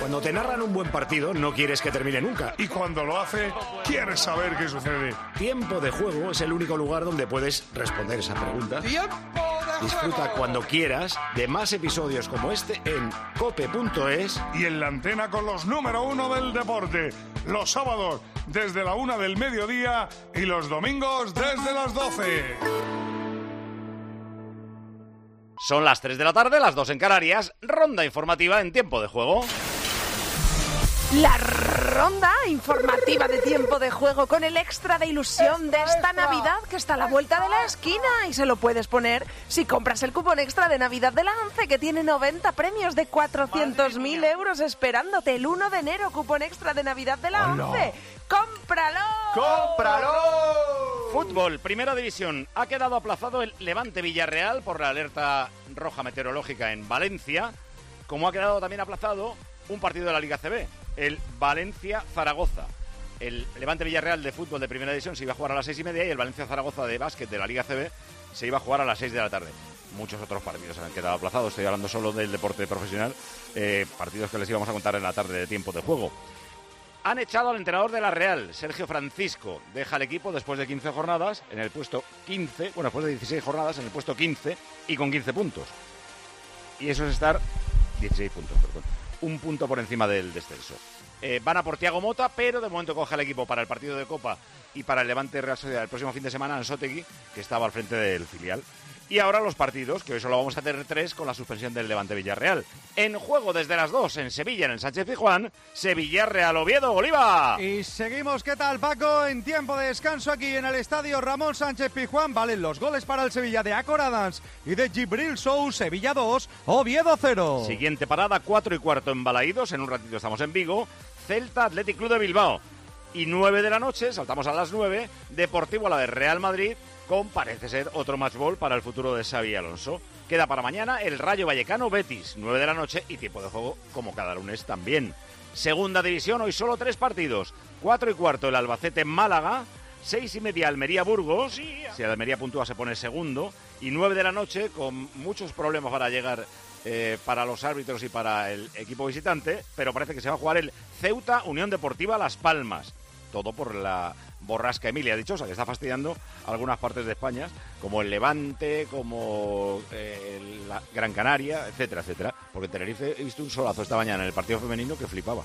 Cuando te narran un buen partido, no quieres que termine nunca. Y cuando lo hace, quieres saber qué sucede. Tiempo de Juego es el único lugar donde puedes responder esa pregunta. ¡Tiempo de Disfruta juego! cuando quieras de más episodios como este en cope.es. Y en la antena con los número 1 del deporte. Los sábados desde la 1 del mediodía y los domingos desde las 12. Son las 3 de la tarde, las 2 en Canarias. Ronda informativa en Tiempo de Juego. La ronda informativa de Tiempo de Juego con el extra de ilusión de esta Navidad que está a la vuelta de la esquina y se lo puedes poner si compras el cupón extra de Navidad de la ONCE que tiene 90 premios de 400.000 euros esperándote el 1 de enero, cupón extra de Navidad de la ONCE. ¡Cómpralo! ¡Cómpralo! Fútbol, Primera División. Ha quedado aplazado el Levante Villarreal por la alerta roja meteorológica en Valencia, como ha quedado también aplazado un partido de la Liga CB, el Valencia-Zaragoza. El Levante Villarreal de fútbol de Primera División se iba a jugar a las 6:30 y el Valencia-Zaragoza de básquet de la Liga CB se iba a jugar a las 6 de la tarde. Muchos otros partidos han quedado aplazados, estoy hablando solo del deporte profesional, partidos que les íbamos a contar en la tarde de Tiempo de Juego. Han echado al entrenador de la Real, Sergio Francisco. Deja el equipo después de 15 jornadas, en el puesto 15, bueno, después de 16 jornadas, en el puesto 15 y con 15 puntos. Y eso es estar 16 puntos, perdón. Un punto por encima del descenso. Van a por Thiago Mota, pero de momento coge el equipo para el partido de Copa y para el Levante Real Sociedad el próximo fin de semana Anzotegui, que estaba al frente del filial. Y ahora los partidos, que hoy solo vamos a tener 3 con la suspensión del Levante Villarreal. En juego desde las 2 en Sevilla, en el Sánchez-Pizjuán, Sevilla Real Oviedo, Oliva. Y seguimos, ¿qué tal, Paco? En tiempo de descanso aquí en el estadio Ramón Sánchez-Pizjuán valen los goles para el Sevilla de Acor Adams y de Gibril Sou, Sevilla 2, Oviedo 0. Siguiente parada, 4:15 en Balaídos, en un ratito estamos en Vigo, Celta Athletic Club de Bilbao. Y 9 de la noche, saltamos a las 9, Deportivo la de Real Madrid, con parece ser otro match ball para el futuro de Xabi Alonso. Queda para mañana el Rayo Vallecano Betis, 9 de la noche y Tiempo de Juego como cada lunes también. Segunda división, hoy solo 3 partidos. 4:15 el Albacete Málaga, 6:30 Almería Burgos, si el Almería puntúa se pone segundo, y 9 de la noche con muchos problemas para llegar para los árbitros y para el equipo visitante, pero parece que se va a jugar el Ceuta Unión Deportiva Las Palmas. Todo por la borrasca Emilia Dichosa, que está fastidiando algunas partes de España, como el Levante, como la Gran Canaria, etcétera, etcétera. Porque en Tenerife he visto un solazo esta mañana en el partido femenino que flipaba.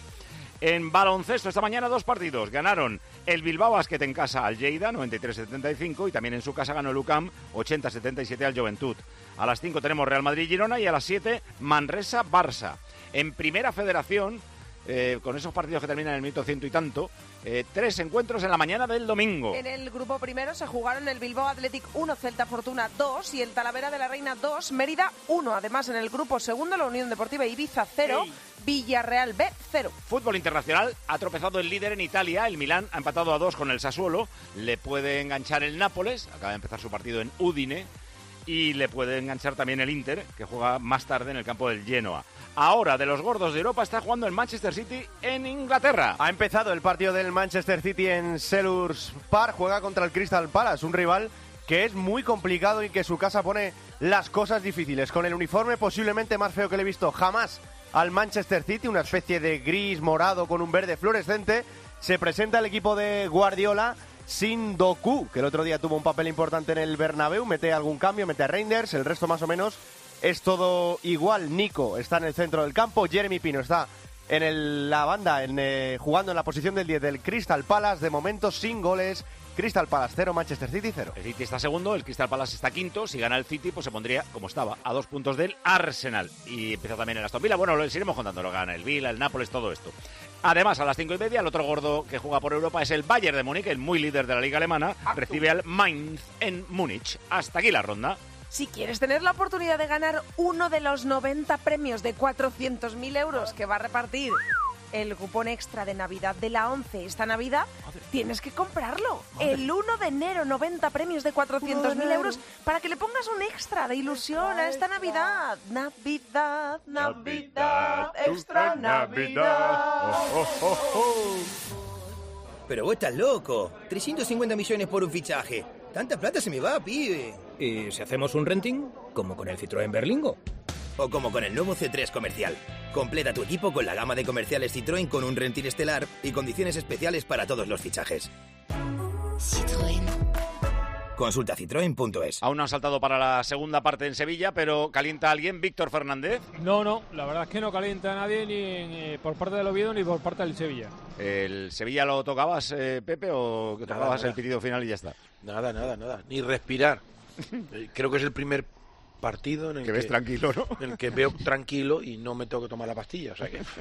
En baloncesto, esta mañana 2 partidos. Ganaron el Bilbao Basket en casa al Lleida, 93-75, y también en su casa ganó el UCAM, 80-77 al Joventut. A las 5 tenemos Real Madrid-Girona y a las 7 Manresa-Barça. En Primera Federación, con esos partidos que terminan en el minuto 100 y tanto, 3 encuentros en la mañana del domingo. En el grupo primero se jugaron el Bilbao Athletic 1, Celta Fortuna 2 y el Talavera de la Reina 2, Mérida 1. Además, en el grupo segundo, la Unión Deportiva Ibiza 0, Villarreal B 0. Fútbol internacional, ha tropezado el líder en Italia, el Milán ha empatado a 2 con el Sassuolo, le puede enganchar el Nápoles, acaba de empezar su partido en Udine, y le puede enganchar también el Inter, que juega más tarde en el campo del Genoa. Ahora, de los gordos de Europa, está jugando el Manchester City en Inglaterra. Ha empezado el partido del Manchester City en Selhurst Park, juega contra el Crystal Palace, un rival que es muy complicado y que su casa pone las cosas difíciles. Con el uniforme posiblemente más feo que le he visto jamás al Manchester City, una especie de gris morado con un verde fluorescente, se presenta el equipo de Guardiola sin Doku, que el otro día tuvo un papel importante en el Bernabéu, mete algún cambio, mete a Reinders, el resto más o menos es todo igual. Nico está en el centro del campo, Jeremy Pino está en la banda, jugando en la posición del 10 del Crystal Palace, de momento sin goles. Crystal Palace 0, Manchester City 0. El City está segundo, el Crystal Palace está quinto. Si gana el City, pues se pondría, como estaba, a 2 puntos del Arsenal. Y empieza también el Aston Villa. Bueno, lo iremos contando, lo gana el Villa, el Nápoles, todo esto. Además, a las 5:30, el otro gordo que juega por Europa es el Bayern de Múnich, el muy líder de la liga alemana. Recibe al Mainz en Múnich. Hasta aquí la ronda. Si quieres tener la oportunidad de ganar uno de los 90 premios de 400.000 euros que va a repartir el cupón extra de Navidad de la ONCE esta Navidad, tienes que comprarlo. El 1 de enero, 90 premios de 400.000 euros para que le pongas un extra de ilusión a esta Navidad. Navidad, Navidad, extra Navidad. Pero vos estás loco. 350 millones por un fichaje. Tanta plata se me va, pibe. ¿Y si hacemos un renting? Como con el Citroën Berlingo. O como con el nuevo C3 Comercial. Completa tu equipo con la gama de comerciales Citroën con un renting estelar y condiciones especiales para todos los fichajes. Citroën. Consulta citroen.es. Aún no han saltado para la segunda parte en Sevilla, pero ¿calienta alguien? ¿Víctor Fernández? No, la verdad es que no calienta a nadie ni por parte del Oviedo ni por parte del Sevilla. ¿El Sevilla lo tocabas, Pepe, o que tocabas el pitido final y ya está? Nada. Ni respirar. Creo que es el primer partido en el que ves tranquilo, ¿no? En el que veo tranquilo y no me tengo que tomar la pastilla, o sea que...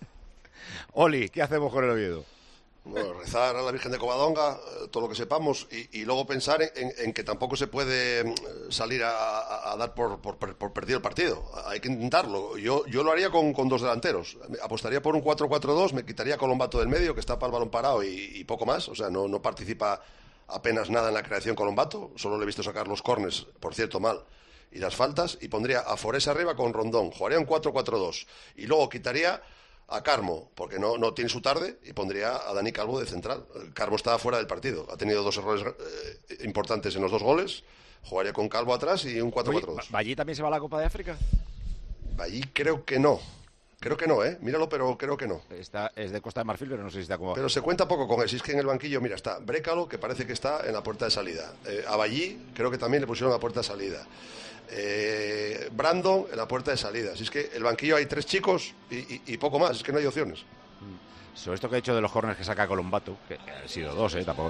Oli, ¿qué hacemos con el Oviedo? Bueno, rezar a la Virgen de Covadonga, todo lo que sepamos, y luego pensar en que tampoco se puede salir a dar por perdido el partido. Hay que intentarlo. Yo lo haría con dos delanteros. Apostaría por un 4-4-2, me quitaría a Colombato del medio, que está para el balón parado y poco más. O sea, no participa apenas nada en la creación Colombato. Solo le he visto sacar los córners, por cierto, mal, y las faltas. Y pondría a Forés arriba con Rondón. Jugaría un 4-4-2. Y luego quitaría a Carmo, porque no tiene su tarde, y pondría a Dani Calvo de central. Carmo está fuera del partido, ha tenido 2 errores importantes en los 2 goles. Jugaría con Calvo atrás y un 4-4-2. ¿Ballí también se va a la Copa de África? Ballí creo que no, míralo, pero creo que no. Es de Costa de Marfil, pero no sé si está como... Pero se cuenta poco con él, si es que en el banquillo, mira, está Brécalo, que parece que está en la puerta de salida. A Ballí creo que también le pusieron la puerta de salida. Brandon en la puerta de salida. Así es que el banquillo hay 3 chicos y poco más, es que no hay opciones. Sobre esto que he hecho de los corners que saca Colombato, que han sido 2, tampoco.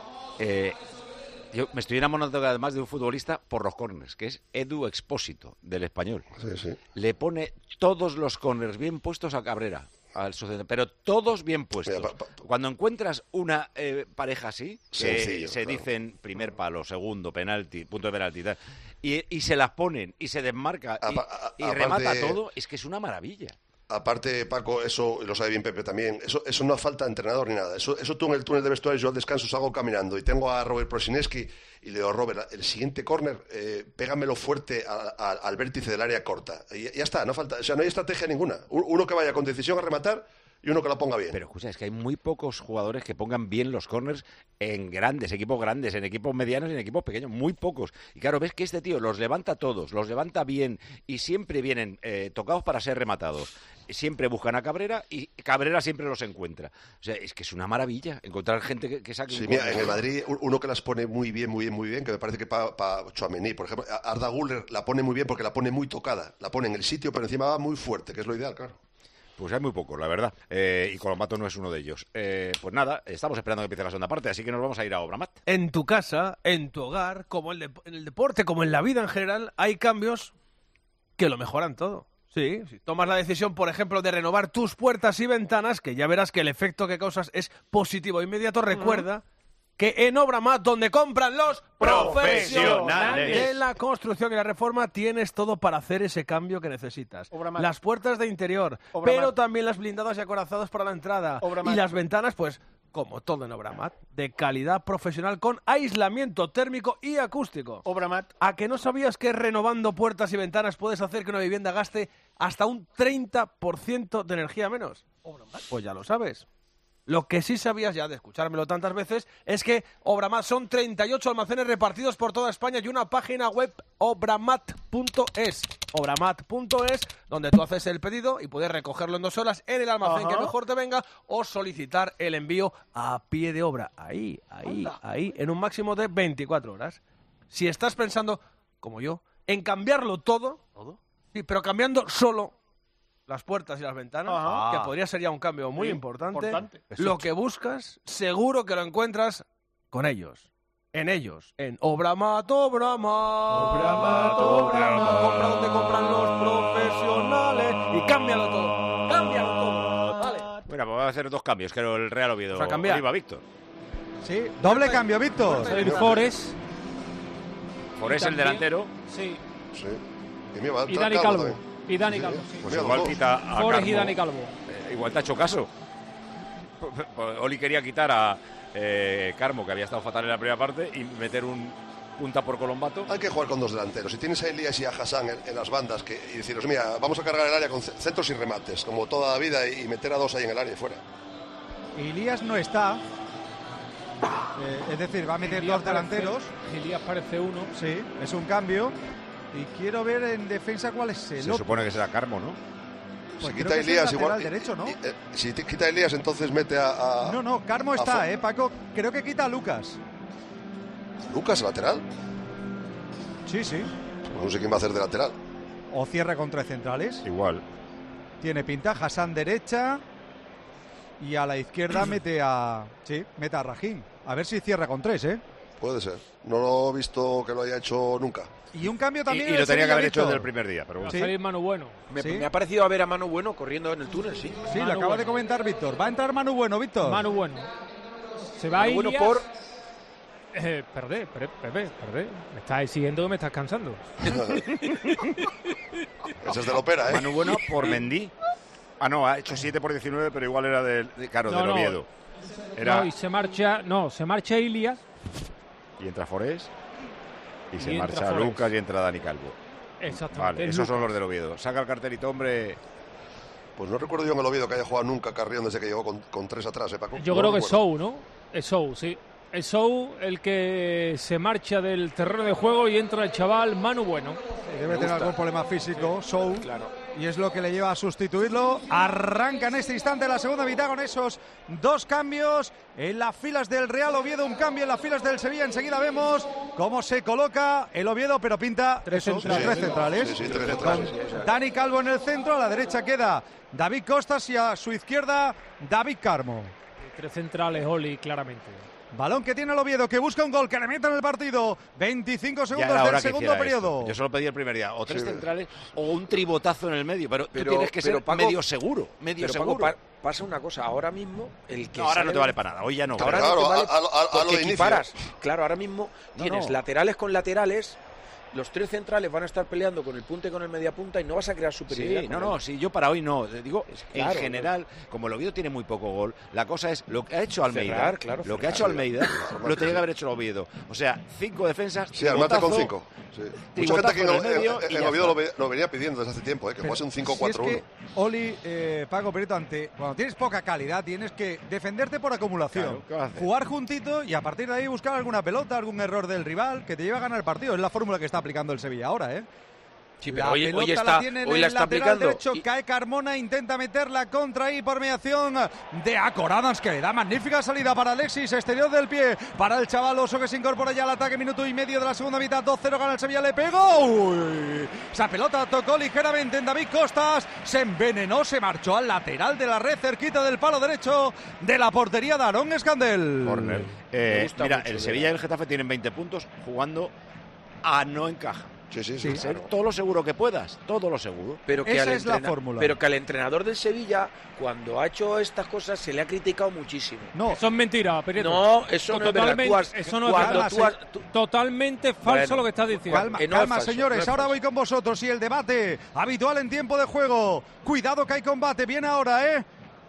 Yo me estoy enamorando además de un futbolista por los corners, que es Edu Expósito, del Español. Sí. Le pone todos los corners bien puestos a Cabrera, al suceder, pero todos bien puestos. Mira, cuando encuentras una pareja así, que se dicen primer palo, segundo, penalti, punto de penalti, tal, y se las ponen y se desmarca y remata todo, es que es una maravilla. Aparte, Paco, eso lo sabe bien Pepe también, eso no falta entrenador ni nada. Eso tú en el túnel de vestuarios, yo al descanso salgo caminando y tengo a Robert Prosineski y le digo, Robert, el siguiente córner, pégamelo fuerte al vértice del área corta. Y ya está, no falta, o sea, no hay estrategia ninguna. Uno que vaya con decisión a rematar y uno que la ponga bien. Pero escucha, es que hay muy pocos jugadores que pongan bien los corners en equipos grandes, en equipos medianos y en equipos pequeños, muy pocos. Y claro, ves que este tío los levanta todos, los levanta bien y siempre vienen tocados para ser rematados. Siempre buscan a Cabrera y Cabrera siempre los encuentra. O sea, es que es una maravilla encontrar gente que saque un mira, en el Madrid uno que las pone muy bien, que me parece que para Tchouaméni, por ejemplo, Arda Güler la pone muy bien porque la pone muy tocada, la pone en el sitio, pero encima va muy fuerte, que es lo ideal, claro. Pues hay muy pocos, la verdad. Y Colombato no es uno de ellos. Pues nada, estamos esperando que empiece la segunda parte, así que nos vamos a ir a Obramat. En tu casa, en tu hogar, como en el deporte, como en la vida en general, hay cambios que lo mejoran todo. Sí, si tomas la decisión, por ejemplo, de renovar tus puertas y ventanas, que ya verás que el efecto que causas es positivo e inmediato, recuerda que en Obramat, donde compran los profesionales de la construcción y la reforma, tienes todo para hacer ese cambio que necesitas. Obramat. Las puertas de interior, pero también las blindadas y acorazadas para la entrada. Obramat. Y las ventanas, pues, como todo en Obramat, de calidad profesional con aislamiento térmico y acústico. Obramat. ¿A que no sabías que renovando puertas y ventanas puedes hacer que una vivienda gaste hasta un 30% de energía menos? Obramat. Pues ya lo sabes. Lo que sí sabías ya de escuchármelo tantas veces es que Obramat son 38 almacenes repartidos por toda España y una página web, obramat.es. Obramat.es, donde tú haces el pedido y puedes recogerlo en 2 horas en el almacén que mejor te venga o solicitar el envío a pie de obra. Ahí, en un máximo de 24 horas. Si estás pensando, como yo, en cambiarlo todo, sí, pero cambiando solo las puertas y las ventanas, que podría ser ya un cambio muy importante. Lo que buscas, seguro que lo encuentras con ellos. En ellos. En Obramat. Compra donde compran los profesionales. Y cámbialo todo. Vale. Bueno, pues vamos a hacer 2 cambios, que el Real Oviedo. Vamos a cambiar. Oliva, Víctor. Sí, doble cambio, Víctor. Forés. Forés el delantero. Sí. Y Dani Calvo. Y Dani Calvo, sí. Pues igual quita a Forés y Dani Calvo. Igual te ha hecho caso. Oli quería quitar a Carmo, que había estado fatal en la primera parte, y meter un punta por Colombato. Hay que jugar con 2 delanteros. Si tienes a Elías y a Hassan en las bandas y deciros, mira, vamos a cargar el área con centros y remates, como toda la vida, y meter a 2 ahí en el área y fuera. Elías no está. Es decir, va a meter 2 delanteros. Elías parece uno. Sí, es un cambio. Y quiero ver en defensa cuál es el Se supone que será Carmo, ¿no? Pues si creo quita que es el Elías lateral igual. derecho, ¿no? Si quita Elías, entonces mete a. No, Carmo está, Paco. Creo que quita a Lucas. ¿Lucas, lateral? Sí. Pues no sé quién va a hacer de lateral. O cierra con 3 centrales. Igual. Tiene pinta. Hassan derecha. Y a la izquierda mete a Rahim. A ver si cierra con 3, ¿eh? Puede ser. No lo he visto que lo haya hecho nunca. Y un cambio también. Y lo tenía que haber hecho desde el primer día. Pero bueno. Va a salir Manu Bueno. Me ha parecido ver a Manu Bueno corriendo en el túnel, sí. Sí, Manu lo acaba de Bueno. comentar Víctor. Va a entrar Manu Bueno, Víctor. Manu Bueno. Se va a ir. Bueno por... Perdé. Me estás exigiendo que me estás cansando. Ese es de la ópera, ¿eh? Manu Bueno por Mendy. Ah, no, ha hecho 7 por 19, pero igual era del Oviedo. No, y se marcha Ilias. Y entra Forés. Y se entra marcha Forés. Lucas y entra Dani Calvo. Exactamente. Vale, esos son los del Oviedo. Saca el cartelito, hombre. Pues no recuerdo yo en el Oviedo que haya jugado nunca Carrión desde que llegó con 3 atrás, Paco. Yo No creo que es recuerdo. Sou, ¿no? Es Sou, sí. Es Sou el que se marcha del terreno de juego y entra el chaval Manu Bueno. Debe tener algún problema físico, Sou. Claro. Y es lo que le lleva a sustituirlo. Arranca en este instante la segunda mitad con esos 2 cambios en las filas del Real Oviedo, un cambio en las filas del Sevilla. Enseguida vemos cómo se coloca el Oviedo, pero pinta 3 centrales. Sí, 3 centrales. Con Dani Calvo en el centro, a la derecha queda David Costas y a su izquierda David Carmo. 3 centrales, Oli, claramente. Balón que tiene el Oviedo, que busca un gol, que le meta en el partido. 25 Ya segundos era hora del que segundo hiciera periodo. esto. Yo solo pedí el primer día. O 3 Sí. centrales o un tribotazo en el medio. Pero tú Pero- tienes que pero, ser Paco, medio seguro. Medio Pero seguro. Paco, pasa una cosa. Ahora mismo, el que No, ahora no sale te vale para nada. Hoy ya no. Ahora Claro, no te vale a lo porque de inicio. equiparas. Claro, ahora mismo tienes no. laterales con laterales. Los 3 centrales van a estar peleando con el punta y con el mediapunta y no vas a crear superioridad. Sí, con no, él. sí, yo para hoy no. Digo, claro, en general, como el Oviedo tiene muy poco gol, la cosa es lo que ha hecho Almeida. Cerrar, claro, lo que ha cerrar. hecho Almeida lo tenía que haber hecho el Oviedo. O sea, 5 defensas. Sí, armate con tribotazo, 5. Sí. Mucha tribotazo gente que en el medio y el ya Oviedo está. lo venía pidiendo desde hace tiempo, que jugase un 5-4-1. Si es que, Oli, Paco Perito, cuando tienes poca calidad, tienes que defenderte por acumulación. Claro, ¿qué vas a hacer? Jugar juntito y a partir de ahí buscar alguna pelota, algún error del rival que te lleve a ganar el partido. Es la fórmula que está aplicando el Sevilla ahora, ¿eh? Sí, pero La hoy pelota está, la tiene en hoy el la está lateral aplicando. derecho, Y- cae Carmona, intenta meterla contra ahí por mediación de Acoradans, que le da magnífica salida para Alexis, exterior del pie, para el chavaloso que se incorpora ya al ataque, minuto y medio de la segunda mitad, 2-0 gana el Sevilla, le pegó. Uy, esa pelota tocó ligeramente en David Costas, se envenenó, se marchó al lateral de la red, cerquita del palo derecho de la portería de Aarón Escandel. Corner. Me gusta Mira, mucho, el de Sevilla y verdad. el Getafe tienen 20 puntos jugando a no encaja. Sí, Sí. Ser todo lo seguro que puedas, todo lo seguro. Pero que Esa al es la fórmula. Pero que al entrenador del Sevilla, cuando ha hecho estas cosas, se le ha criticado muchísimo. No, Eso es mentira, Perito. No, eso no es verdad. Totalmente, Tú has- eso no es cuando verdad. tú has- tú- Totalmente falso Bueno, lo que estás diciendo. calma, que no es calma, falso, señores, no es ahora falso. voy con vosotros y el debate habitual en tiempo de juego. Cuidado que hay combate, viene ahora, ¿eh?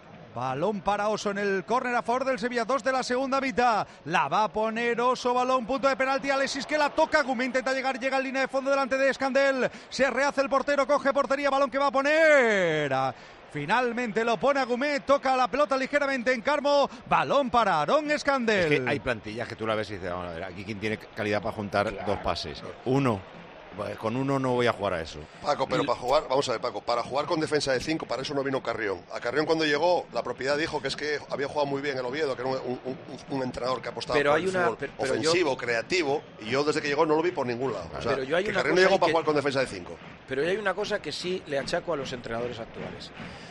Balón para Oso en el córner a favor del Sevilla, 2 de la segunda mitad. La va a poner Oso, balón, punto de penalti. Alexis que la toca, Gumí intenta llegar, llega en línea de fondo delante de Escandel. Se rehace el portero, coge portería, balón que va a poner. Finalmente lo pone a Gumet, toca la pelota ligeramente en Carmo. Balón para Aarón Escandel. Es que hay plantillas que tú la ves y dices, vamos a ver, aquí quién tiene calidad para juntar 2 pases. Uno. Pues con uno no voy a jugar a eso. Paco, pero para jugar, vamos a ver, Paco, para jugar con defensa de 5, para eso no vino Carrión. A Carrión cuando llegó, la propiedad dijo que es que había jugado muy bien el Oviedo, que era un entrenador que apostaba Pero por hay el una- fútbol pero ofensivo, creativo, y yo desde que llegó no lo vi por ningún lado. O sea, Pero yo hay que una Carrión no cosa llegó ahí para que- jugar con defensa de 5. Pero hay una cosa que sí le achaco a los entrenadores actuales.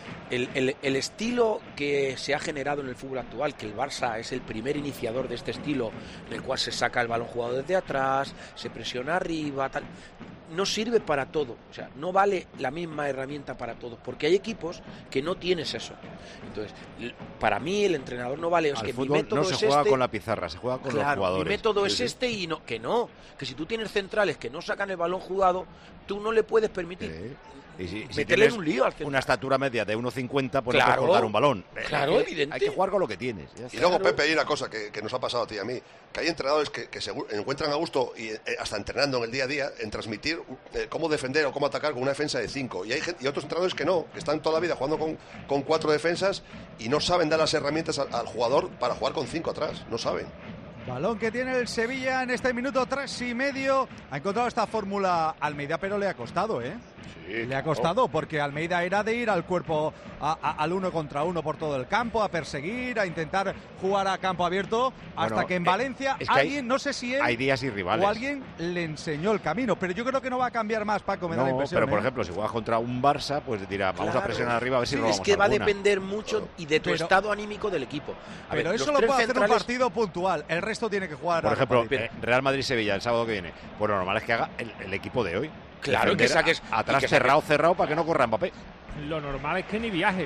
El estilo que se ha generado en el fútbol actual, que el Barça es el primer iniciador de este estilo, en el cual se saca el balón jugado desde atrás, se presiona arriba, tal, no sirve para todo. O sea, no vale la misma herramienta para todos, porque hay equipos que no tienes eso. Entonces, para mí el entrenador no vale. Es Al que mi fútbol método no se es juega este. con la pizarra, se juega con los Claro, jugadores. mi método es Sí, sí. este y no, que si tú tienes centrales que no sacan el balón jugado, tú no le puedes permitir Sí. Y si meterle tienes en un lío al central. una estatura media de 1,50, pues no Claro. puedes colgar un balón. Claro, Hay que- evidente. Hay que jugar con lo que tienes. Ya Y está. luego, Claro. Pepe, hay una cosa que nos ha pasado a ti y a mí, que hay entrenadores que se encuentran a gusto y hasta entrenando en el día a día en transmitir cómo defender o cómo atacar con una defensa de 5. Y hay otros entrenadores que no, que están toda la vida jugando con 4 defensas y no saben dar las herramientas al jugador para jugar con 5 atrás. No saben. Balón que tiene el Sevilla en este minuto 3:30. Ha encontrado esta fórmula Almeida, pero le ha costado, ¿eh? Sí, le ha costado, porque Almeida era de ir al cuerpo al 1 contra 1 por todo el campo, a perseguir, a intentar jugar a campo abierto, hasta que en Valencia es que alguien, no sé si él hay días y rivales. o alguien le enseñó el camino, pero yo creo que no va a cambiar más, Paco, me da la No, impresión. pero por ejemplo, si juegas contra un Barça, pues dirá, vamos a presionar arriba a ver si robamos Es que va a alguna. depender mucho y de tu Pero- estado anímico del equipo. A Pero ver, eso los lo tres puede hacer un centrales- partido puntual, el resto tiene que jugar. Por a ejemplo, partido. Real Madrid-Sevilla el sábado que viene. Pues lo normal es que haga el equipo de hoy. Claro, Defender que saques- atrás y que saques- cerrado para que no corra Mbappé. Lo normal es que ni viaje.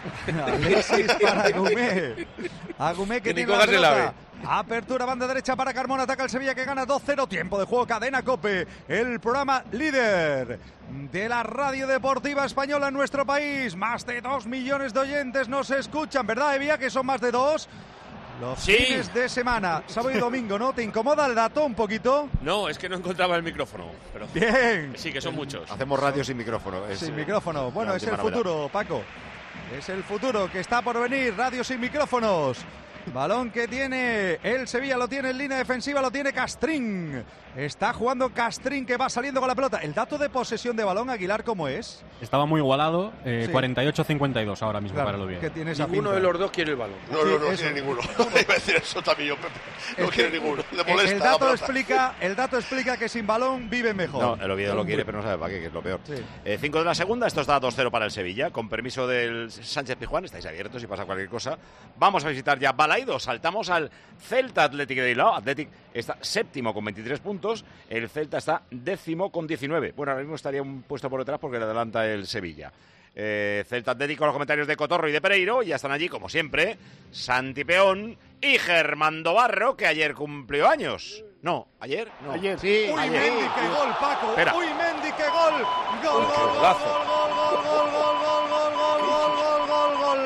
Alexis para Agumé. Agumé que Que ni tiene la cojas el pelota. Apertura, banda derecha para Carmona, ataca el Sevilla que gana 2-0, tiempo de juego, Cadena COPE, el programa líder de la radio deportiva española en nuestro país. Más de 2 millones de oyentes nos escuchan, ¿verdad, Evia? Que son más de 2. Los Sí. fines de semana, sábado y domingo, ¿no? ¿Te incomoda el dato un poquito? No, es que no encontraba el micrófono. Pero Bien. sí, que son muchos. Hacemos radio sin micrófono. Sin micrófono. Bueno, es el futuro, Paco. Es el futuro que está por venir. Radio sin micrófonos. Balón que tiene el Sevilla, lo tiene en línea defensiva, lo tiene Castrín. Está jugando Castrín que va saliendo con la pelota. El dato de posesión de balón, Aguilar, ¿cómo es? Estaba muy igualado, Sí. 48-52 ahora mismo Claro, para el Oviedo. que tiene esa Ninguno pinta. de los dos quiere el balón. No, Sí, no, no eso. quiere ninguno. Iba a decir eso también yo, Pepe. No Es quiere que ninguno. Le molesta el la dato pelota. explica que sin balón vive mejor. No, el Oviedo lo quiere, pero no sabe para qué, que es lo peor. Sí. 5 de la segunda, esto está 2-0 para el Sevilla. Con permiso del Sánchez Pizjuán, estáis abiertos si pasa cualquier cosa. Vamos a visitar ya Balaidos. Saltamos al Celta Athletic de Bilbao. Athletic está séptimo con 23 puntos. El Celta está décimo con 19. Bueno, ahora mismo estaría un puesto por detrás porque le adelanta el Sevilla. Celta Athletic con los comentarios de Cotorro y de Pereiro. Ya están allí, como siempre, Santi Peón y Germán Dobarro, que ayer cumplió años. No, ¿ayer? No. Ayer, sí. Uy, ayer. Mendy, qué gol, Paco. Espera. Uy, Mendy, qué gol. Gol, Qué gol, gol, golazo. gol, gol, gol, gol, gol, gol, gol, gol, gol, gol, gol.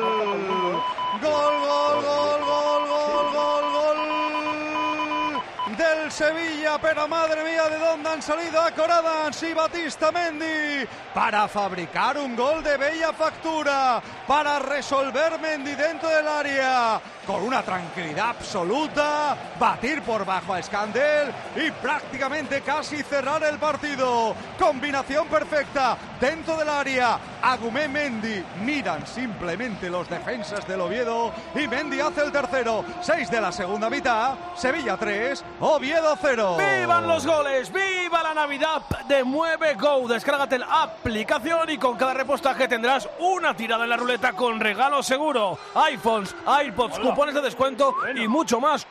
Gol, gol, gol, gol, gol, gol, gol. Del Sevilla, pero madre mía, ¿de dónde han salido Acoradans y Batista Mendy? Para fabricar un gol de bella factura, para resolver Mendy dentro del área, con una tranquilidad absoluta, batir por bajo a Escandel y prácticamente casi cerrar el partido. Combinación perfecta dentro del área. Agumé, Mendy, miran simplemente los defensas del Oviedo y Mendy hace el tercero. 6 de la segunda mitad, Sevilla 3, Oviedo 0. ¡Vivan los goles! ¡Viva la Navidad de Mueve Go! Descárgate la aplicación y con cada repostaje tendrás una tirada en la ruleta con regalo seguro. iPhones, iPods, cupones de descuento y mucho más.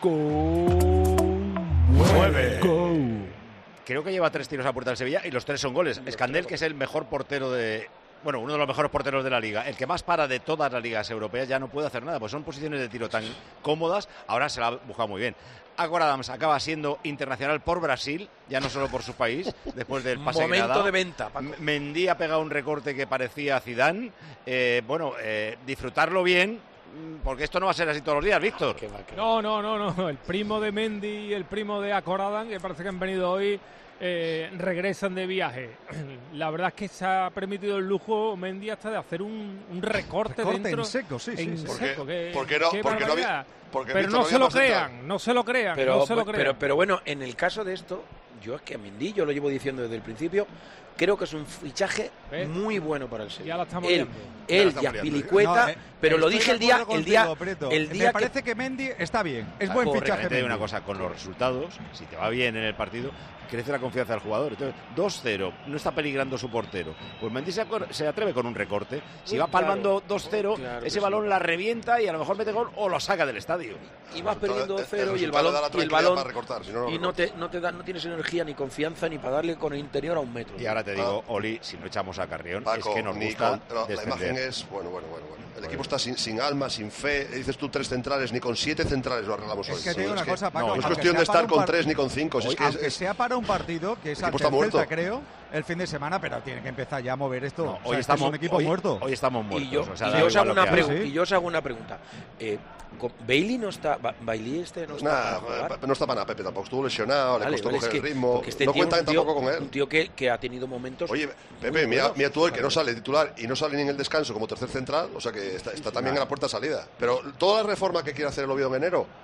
Mueve. Creo que lleva 3 tiros a puerta del Sevilla y los 3 son goles. Escandel, que es el mejor portero de... Bueno, uno de los mejores porteros de la liga. El que más para de todas las ligas europeas, ya no puede hacer nada, pues son posiciones de tiro tan cómodas. Ahora se la ha buscado muy bien. Acoradams acaba siendo internacional por Brasil, ya no solo por su país, después del pase que le ha Momento dado. de venta, Paco. Mendy ha pegado un recorte que parecía Zidane. Disfrutarlo bien, porque esto no va a ser así todos los días, Víctor. No. El primo de Mendy y el primo de Acoradán, que parece que han venido hoy, regresan de viaje. La verdad es que se ha permitido el lujo Mendy hasta de hacer un recorte dentro en seco, sí. en seco. Qué barbaridad. Pero no se lo crean, no se lo crean. Pero bueno, en el caso de esto, yo es que a Mendy, yo lo llevo diciendo desde el principio, creo que es un fichaje muy bueno para el Sevilla. Ya la estamos Él viendo. y Azpilicueta, pero lo dije el día Me parece que Mendy está bien, es buen fichaje. Te digo una cosa, con los resultados, si te va bien en el partido, crece la confianza del jugador. Entonces, 2-0, no está peligrando su portero. Pues Mendy se atreve con un recorte. Si va palmando 2-0, ese balón la revienta y a lo mejor mete gol o lo saca del estadio. Y vas perdiendo 2-0 y el balón no tienes energía ni confianza ni para darle con el interior a un metro. Y ahora te digo, Oli, si no echamos a Carrión, Paco, es que nos gusta la descender. imagen es, bueno. El equipo está sin alma, sin fe. Dices tú 3 centrales, ni con 7 centrales lo arreglamos hoy. Es que te digo una cosa, Paco. No es cuestión de estar con 3 ni con 5. Aunque sea para un partido que es ante el Celta, creo, el fin de semana, pero tiene que empezar ya a mover esto. No, o sea, hoy este es un equipo muerto. Hoy estamos muertos. Y yo os hago una pregunta. Bailey no está. Bailey no está. No está para nada, Pepe tampoco. Estuvo lesionado, le costó coger el ritmo. No cuentan tampoco con él. Un tío que ha tenido momentos. Oye, Pepe, mira tú el que no sale titular y no sale ni en el descanso como tercer central. O sea que está también en la puerta de salida. Pero toda la reforma que quiere hacer el Oviedo en enero,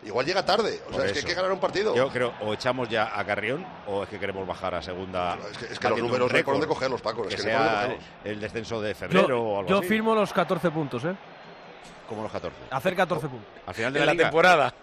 Igual llega tarde. O sea, es que hay que ganar un partido. Yo creo, o echamos ya a Carrión, o es que queremos bajar a segunda. Es que los números no hay por dónde cogerlos, Paco. Que es que sea el descenso de febrero o algo así. Yo firmo los 14 puntos, ¿eh? Como los 14. Hacer 14 puntos. Al final de En la la liga. temporada.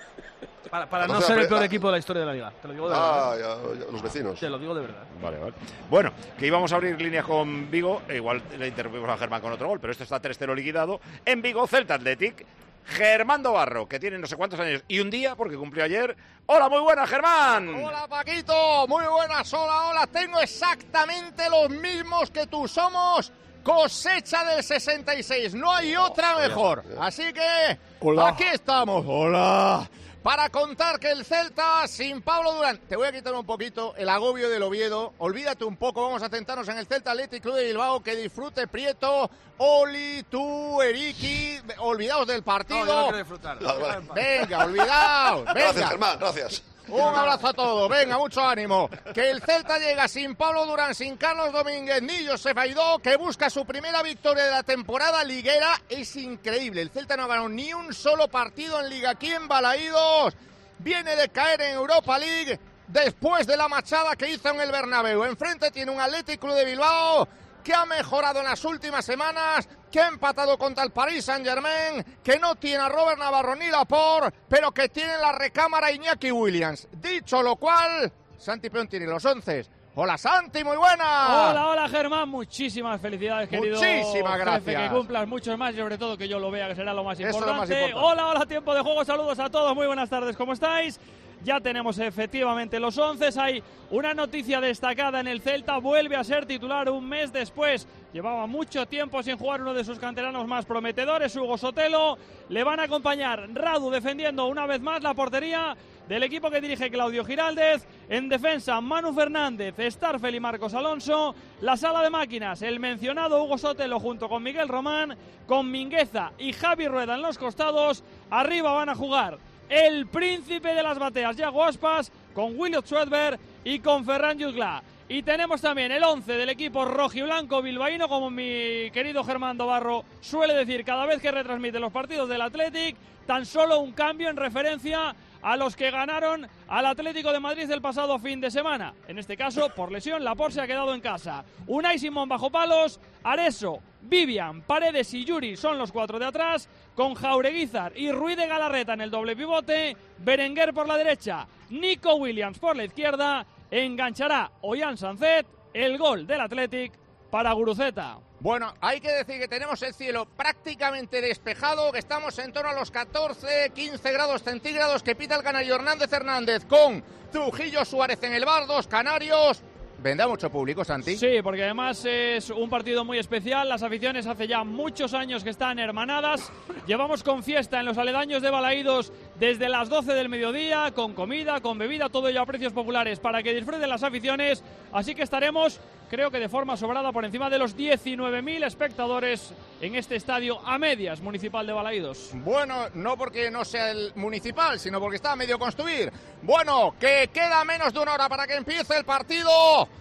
Para no ser el peor equipo de la historia de la liga. Te lo digo de verdad. Ya, los vecinos. Te lo digo de verdad. Vale. Bueno, que íbamos a abrir líneas con Vigo, igual le interrumpimos a Germán con otro gol, pero esto está 3-0 liquidado. En Vigo, Celta Athletic, Germán Dobarro, que tiene no sé cuántos años y un día, porque cumplió ayer. ¡Hola, muy buenas, Germán! Hola, Paquito, muy buenas, hola. Tengo exactamente los mismos que tú, somos cosecha del 66, no hay otra mejor. Así que, aquí estamos, hola. Para contar que el Celta sin Pablo Durán, te voy a quitar un poquito el agobio del Oviedo, olvídate un poco, vamos a centrarnos en el Celta Athletic Club de Bilbao, que disfrute Prieto, Oli, tú, Eriki, olvidaos del partido. No, yo no quiero disfrutar. Venga, olvidaos, venga. Gracias, Germán, gracias. Un abrazo a todos, venga, mucho ánimo. Que el Celta llega sin Pablo Durán, sin Carlos Domínguez, ni Josep Aidó, que busca su primera victoria de la temporada liguera. Es increíble, el Celta no ha ganado ni un solo partido en Liga aquí en Balaídos. Viene de caer en Europa League después de la machada que hizo en el Bernabéu. Enfrente tiene un Athletic Club de Bilbao que ha mejorado en las últimas semanas, que ha empatado contra el Paris Saint-Germain, que no tiene a Robert Navarro ni Laporte, pero que tiene en la recámara Iñaki Williams. Dicho lo cual, Santi Peón tiene los 11. Hola, Santi, muy buena. Hola, Germán, muchísimas felicidades, querido. Muchísimas gracias. Jefe, que cumplas muchos más y sobre todo que yo lo vea, que será lo más importante. Eso es lo más importante. Hola, tiempo de juego, saludos a todos, muy buenas tardes, ¿cómo estáis? Ya tenemos efectivamente los 11, hay una noticia destacada en el Celta, vuelve a ser titular un mes después, llevaba mucho tiempo sin jugar uno de sus canteranos más prometedores, Hugo Sotelo, le van a acompañar Radu defendiendo una vez más la portería del equipo que dirige Claudio Giraldez, en defensa Manu Fernández, Starfel y Marcos Alonso, la sala de máquinas, el mencionado Hugo Sotelo junto con Miguel Román, con Mingueza y Javi Rueda en los costados, arriba van a jugar el príncipe de las bateas, Yago Aspas, con Williot Schwedberg y con Ferran Jutgla. Y tenemos también el 11 del equipo rojiblanco bilbaíno, como mi querido Germán Dobarro suele decir cada vez que retransmite los partidos del Athletic, tan solo un cambio en referencia a los que ganaron al Atlético de Madrid el pasado fin de semana. En este caso, por lesión, Laporte se ha quedado en casa. Unai Simón bajo palos, Areso, Vivian, Paredes y Yuri son los 4 de atrás, con Jaureguizar y Ruiz de Galarreta en el doble pivote, Berenguer por la derecha, Nico Williams por la izquierda, enganchará Ollán Sancet, el gol del Athletic para Guruceta. Bueno, hay que decir que tenemos el cielo prácticamente despejado, que estamos en torno a los 14, 15 grados centígrados, que pita el canario Hernández con Trujillo Suárez en el bar, 2 canarios. ¿Vendrá mucho público, Santi? Sí, porque además es un partido muy especial. Las aficiones hace ya muchos años que están hermanadas. Llevamos con fiesta en los aledaños de Balaídos desde las 12 del mediodía, con comida, con bebida, todo ello a precios populares para que disfruten las aficiones. Así que estaremos, creo que de forma sobrada, por encima de los 19.000 espectadores en este estadio a medias municipal de Balaídos. Bueno, no porque no sea el municipal, sino porque está a medio construir. Bueno, que queda menos de una hora para que empiece el partido.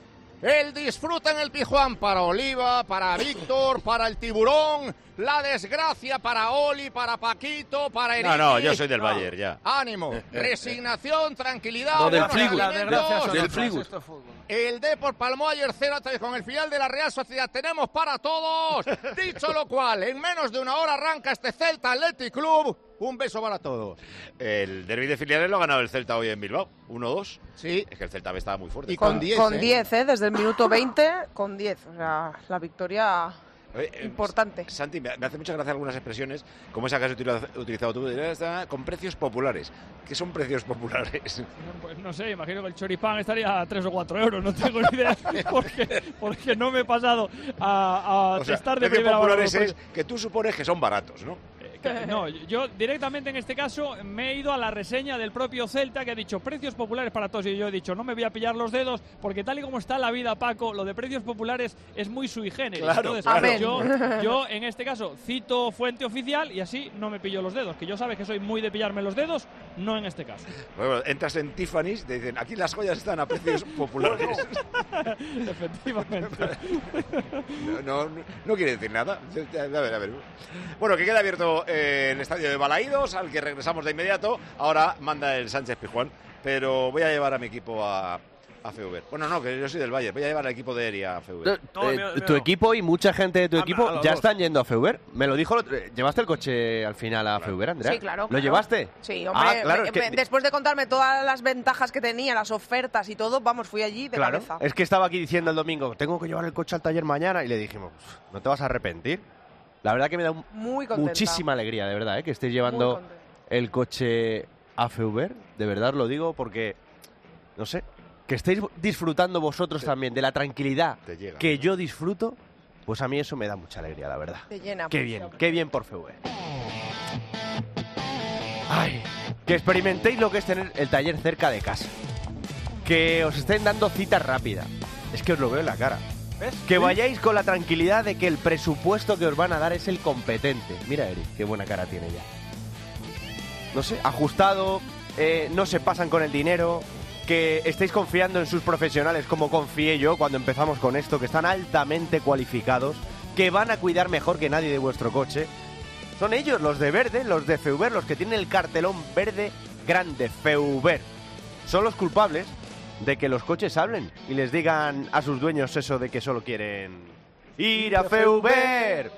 El disfrute en el Pizjuán para Oliva, para Víctor, para el Tiburón, la desgracia para Oli, para Paquito, para Eriki. No, yo soy del Bayern ya. Ánimo, resignación, tranquilidad. No, del Fligus. El Depor palmó ayer 0-3 con el final de la Real Sociedad. Tenemos para todos. Dicho lo cual, en menos de una hora arranca este Celta Athletic Club. Un beso para todos. El derbi de filiales lo ha ganado el Celta hoy en Bilbao, 1-2. Sí. Es que el Celta B estaba muy fuerte. Y con 10, desde el minuto 20, con 10. O sea, la victoria importante. Santi, me hace mucha gracia algunas expresiones, como esa que has utilizado tú, con precios populares. ¿Qué son precios populares? Pues no sé, imagino que el choripán estaría a 3 o 4 euros, no tengo ni idea, porque no me he pasado a testar de primera mano. Precios populares es que tú supones que son baratos, ¿no? No, yo directamente en este caso me he ido a la reseña del propio Celta, que ha dicho precios populares para todos, y yo he dicho no me voy a pillar los dedos porque tal y como está la vida, Paco, lo de precios populares es muy sui generis. Claro, entonces, yo en este caso cito fuente oficial y así no me pillo los dedos, que yo sabes que soy muy de pillarme los dedos, no en este caso. Bueno, entras en Tiffany's, te dicen aquí las joyas están a precios populares. Efectivamente. No quiere decir nada. A ver. Bueno, que queda abierto el estadio de Balaídos, al que regresamos de inmediato. Ahora manda el Sánchez Pizjuán, pero voy a llevar a mi equipo a Feuber. Bueno, no, que yo soy del Valle, voy a llevar al equipo de Eria a Feuber. Tu equipo y mucha gente de tu equipo ya están yendo a Feuber. Me lo dijo, ¿llevaste el coche al final a Feuber, Andrea? Sí, claro. ¿Lo llevaste? Sí, hombre, claro, después de contarme todas las ventajas que tenía, las ofertas y todo, vamos, fui allí de cabeza. Es que estaba aquí diciendo el domingo, tengo que llevar el coche al taller mañana, y le dijimos, no te vas a arrepentir. La verdad que me da muchísima alegría, de verdad, que estéis llevando el coche a Feuber. De verdad os lo digo porque, no sé, que estéis disfrutando vosotros también de la tranquilidad que yo disfruto, pues a mí eso me da mucha alegría, la verdad. Te llena. Qué bien por Feuber. Ay, que experimentéis lo que es tener el taller cerca de casa. Que os estén dando citas rápidas. Es que os lo veo en la cara. ¿Ves? Que vayáis con la tranquilidad de que el presupuesto que os van a dar es el competente. Mira, Eric, qué buena cara tiene ya. No sé, ajustado, no se pasan con el dinero, que estéis confiando en sus profesionales como confié yo cuando empezamos con esto, que están altamente cualificados, que van a cuidar mejor que nadie de vuestro coche. Son ellos, los de verde, los de Feuber, los que tienen el cartelón verde grande, Feuber. Son los culpables de que los coches hablen y les digan a sus dueños eso de que solo quieren ir a Feuber.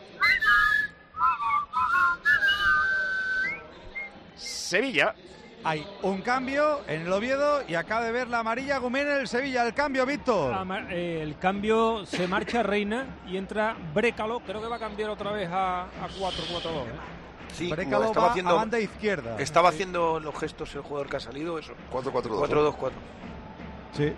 Sevilla. Hay un cambio en el Oviedo y acaba de ver la amarilla Gumén en el Sevilla. El cambio, Víctor. El cambio, se marcha Reina y entra Brécalo. Creo que va a cambiar otra vez a 4-4-2. Sí, Brécalo va a banda izquierda. Estaba haciendo los gestos el jugador que ha salido, eso. 4-4-2. 4-2-4. Sí.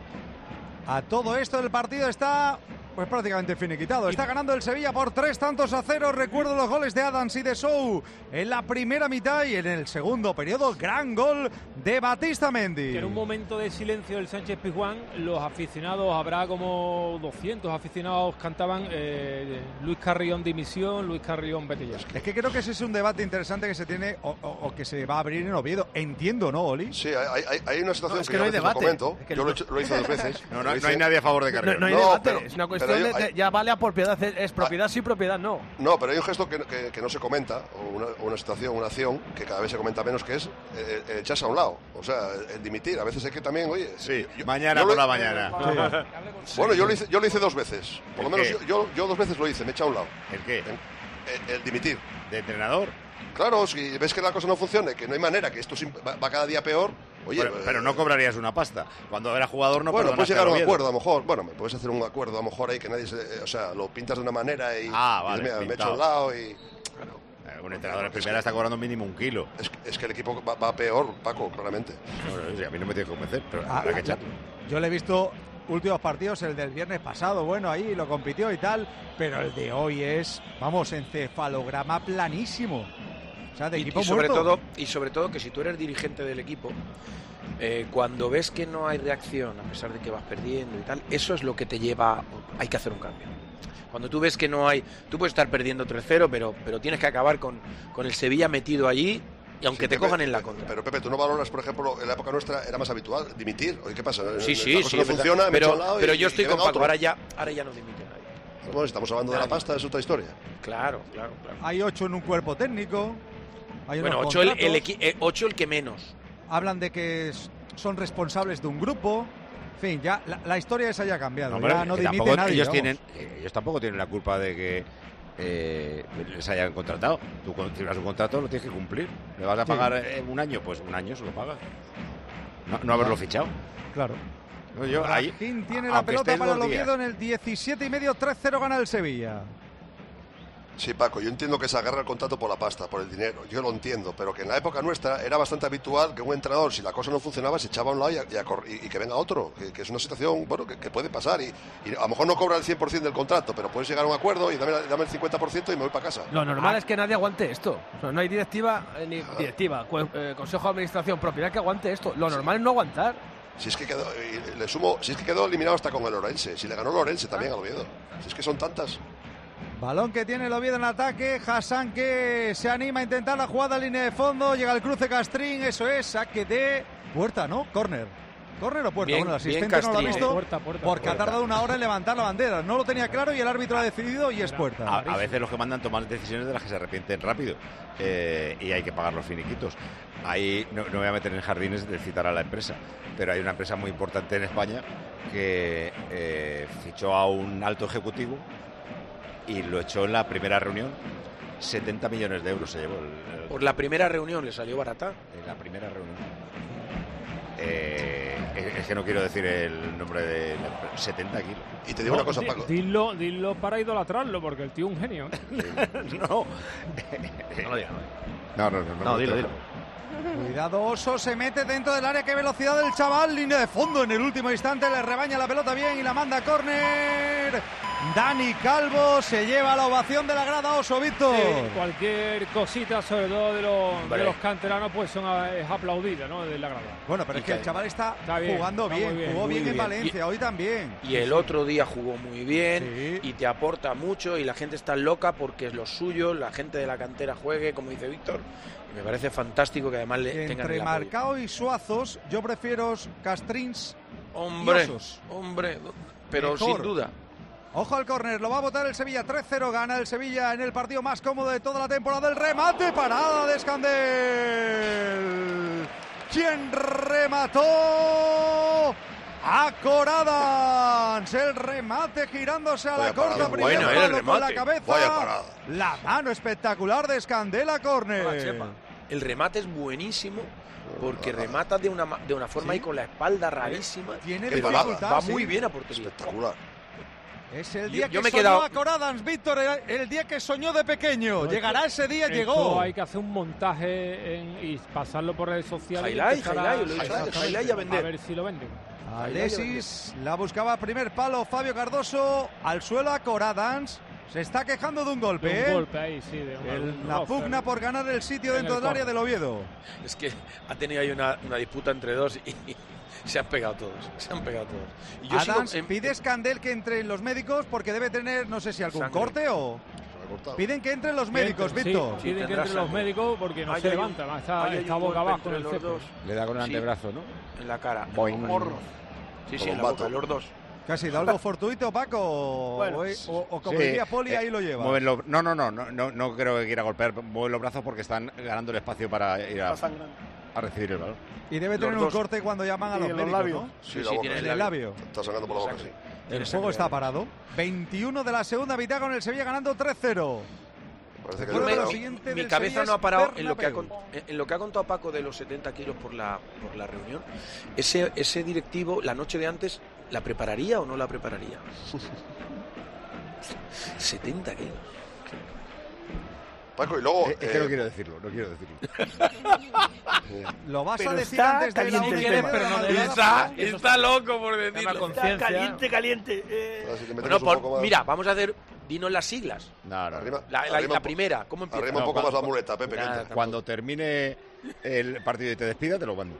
A todo esto el partido está pues prácticamente finiquitado. Está ganando el Sevilla por 3-0. Recuerdo los goles de Adams y de Sou en la primera mitad, y en el segundo periodo gran gol de Batista Mendy. En un momento de silencio del Sánchez Pizjuán, los aficionados, habrá como 200 aficionados, cantaban Luis Carrión dimisión, Luis Carrión vete ya. Es que creo que ese es un debate interesante que se tiene o que se va a abrir en Oviedo. Entiendo, ¿no, Oli? Sí, hay una situación es que no hay debate. Comento. Es que yo lo hice 2 veces. No hay nadie a favor de Carrión. No hay debate, es una cuestión de ya vale a propiedad, es propiedad sí, propiedad no. No, pero hay un gesto que no se comenta, o una situación, una acción que cada vez se comenta menos, que es echarse a un lado, o sea, el dimitir. A veces hay que también, oye... Sí, mañana por la mañana. Sí. Bueno, yo lo hice 2 veces, por lo menos yo 2 veces lo hice, me he echado a un lado. ¿El qué? El dimitir. ¿De entrenador? Claro, si ves que la cosa no funciona, que no hay manera, que esto va cada día peor... Oye, pero no cobrarías una pasta. Cuando era jugador no. Bueno, puedes llegar a un acuerdo, a lo mejor. Bueno, me puedes hacer un acuerdo, a lo mejor ahí que nadie o sea, lo pintas de una manera y... vale, y me echo a un lado y... Claro. Un entrenador en primera está cobrando mínimo 1 kilo. Es que el equipo va peor, Paco, claramente. Bueno, a mí no me tiene que convencer, pero habrá que echarlo. Yo le he visto últimos partidos, el del viernes pasado, bueno, ahí lo compitió y tal, pero el de hoy es, vamos, encefalograma planísimo. O sea, de equipo muerto. Y sobre todo que si tú eres dirigente del equipo, cuando ves que no hay reacción, a pesar de que vas perdiendo y tal, eso es lo que te lleva, hay que hacer un cambio. Cuando tú ves que no hay, tú puedes estar perdiendo 3-0, pero tienes que acabar con el Sevilla metido allí, y aunque te cojan en la contra. Pero Pepe, tú no valoras, por ejemplo, en la época nuestra era más habitual dimitir. Oye, ¿qué pasa? Sí, no funciona, pero yo estoy con Paco, ahora ya no dimite nadie. Bueno, estamos hablando de la pasta, es otra historia. Claro. Hay 8 en un cuerpo técnico. Hay 8 el que menos. Hablan de que son responsables de un grupo. En fin, ya la historia esa ya ha cambiado. No, ya no dimite nadie. Ellos tampoco tienen la culpa de que les hayan contratado. Tú cuando tienes un contrato lo tienes que cumplir. ¿Le vas a pagar 1 año? Pues 1 año se lo pagas. No haberlo fichado. Claro. Rajín tiene la pelota para el Oviedo en el 17,5, 3-0 gana el Sevilla. Sí, Paco, yo entiendo que se agarra el contrato por la pasta, por el dinero, yo lo entiendo, pero que en la época nuestra era bastante habitual que un entrenador, si la cosa no funcionaba, se echaba a un lado y que venga otro, que es una situación, bueno, que puede pasar, y a lo mejor no cobra el 100% del contrato, pero puedes llegar a un acuerdo y dame el 50% y me voy para casa. Lo normal es que nadie aguante esto, no hay directiva, consejo de administración, propiedad que aguante esto, lo normal es no aguantar. Si es que quedó eliminado hasta con el Orense, si le ganó el Orense también al Oviedo, si es que son tantas. Balón que tiene el Oviedo en ataque, Hassan que se anima a intentar la jugada en línea de fondo, llega el cruce Castrín, eso es, saque de puerta, ¿no? Córner. ¿Córner o puerta? Bien, Bueno, el bien asistente no lo ha Castrillo. visto Puerta, porque ha tardado una hora en levantar la bandera. No lo tenía claro y el árbitro ha decidido y es puerta. A veces los que mandan toman decisiones de las que se arrepienten rápido y hay que pagar los finiquitos. Ahí no voy a meter en jardines de citar a la empresa, pero hay una empresa muy importante en España que fichó a un alto ejecutivo y lo echó en la primera reunión. 70 millones de euros se llevó. Por la primera reunión le salió barata. En la primera reunión. Es que no quiero decir el nombre de 70 kilos. Y te digo una cosa, Paco. Dilo para idolatrarlo, porque el tío es un genio. No. No lo digas. No, dilo. Cuidado, Oso se mete dentro del área. ¡Qué velocidad del chaval! Línea de fondo en el último instante. Le rebaña la pelota bien y la manda a córner. Dani Calvo se lleva la ovación de la grada, Oso, Víctor. Sí, cualquier cosita, sobre todo de los canteranos, pues es aplaudida, ¿no? De la grada. Bueno, pero es que el chaval está bien, jugando está bien. muy bien, Jugó muy bien en bien. Valencia, hoy también. Y el otro día jugó muy bien y te aporta mucho y la gente está loca porque es lo suyo, la gente de la cantera juegue, como dice Víctor. Y me parece fantástico que además le tengan Entre el apoyo. Marcao y Suazos, yo prefiero Castrins y Hombre, Osos. pero Mejor. sin duda. Ojo al córner, lo va a botar el Sevilla, 3-0, gana el Sevilla en el partido más cómodo de toda la temporada. El remate, parada de Escandel. ¿Quién remató? A Coradans, el remate girándose a la corta, primero palo con la cabeza. La mano espectacular de Escandel a córner. El remate es buenísimo porque remata de una forma y con la espalda rarísima. Tiene que dificultad, va sí. muy bien a portería. Espectacular. Es el día Yo que me he soñó quedado- a Coradans, Víctor, el día que soñó de pequeño. Llegará ese día, Esto llegó. Hay que hacer un montaje y pasarlo por redes sociales. Highlight, y empezar a- lo he dicho antes, exactamente, highlight y a vender. A ver si lo venden. Alexis la buscaba primer palo, Fabio Cardoso al suelo a Coradans. Se está quejando de un golpe, De un ¿eh? golpe ahí, sí. De un La roce. pugna por ganar el sitio En dentro el del área córner. del Oviedo. Es que ha tenido ahí una disputa entre dos y se han pegado todos. Y yo sigo Adams pide Escandel que entre los médicos porque debe tener, no sé si algún Sangre. corte o... Piden que entren los médicos, Sí, Víctor. piden que entren los médicos porque no Ahí se hay un- levanta, está ahí hay un boca golpe abajo en entre el los césped. dos. Le da con el Sí. antebrazo, ¿no? En la cara. Boing. Morro. Sí, Como en un la vato. boca, los dos. ¿Que ha sido algo fortuito, Paco? Bueno, o como Sí, diría Poli, ahí lo lleva. mueven no creo que quiera golpear, mueven los brazos porque están ganando el espacio para ir a recibir el balón. Y debe tener un corte cuando llaman a los médicos, ¿no? Sí, Sí, la boca. tiene En el labio. Está sacando por la boca, sí. El juego está parado. 21 de la segunda mitad con el Sevilla ganando 3-0. Parece que Bueno, el lo verano- siguiente Mi del cabeza Sevilla no ha es parado en lo, que Bernabéu. en lo que ha contado Paco de los 70 kilos por la reunión. Ese directivo, la noche de antes, ¿la prepararía o no la prepararía? 70 kilos. Paco, y luego... Es que no quiero decirlo. Lo vas Pero a decir está antes de la caliente el una y tema. media de la Pero no madrugada. está loco por decirlo. conciencia. Caliente. Así que metemos Bueno, un poco más. mira, vamos a hacer... Dinos las siglas. No. Arriba, La arriba un primera, ¿cómo empieza? Arriba un poco más la muleta, Pepe. que entra. Cuando termine el partido y te despida, te lo mando.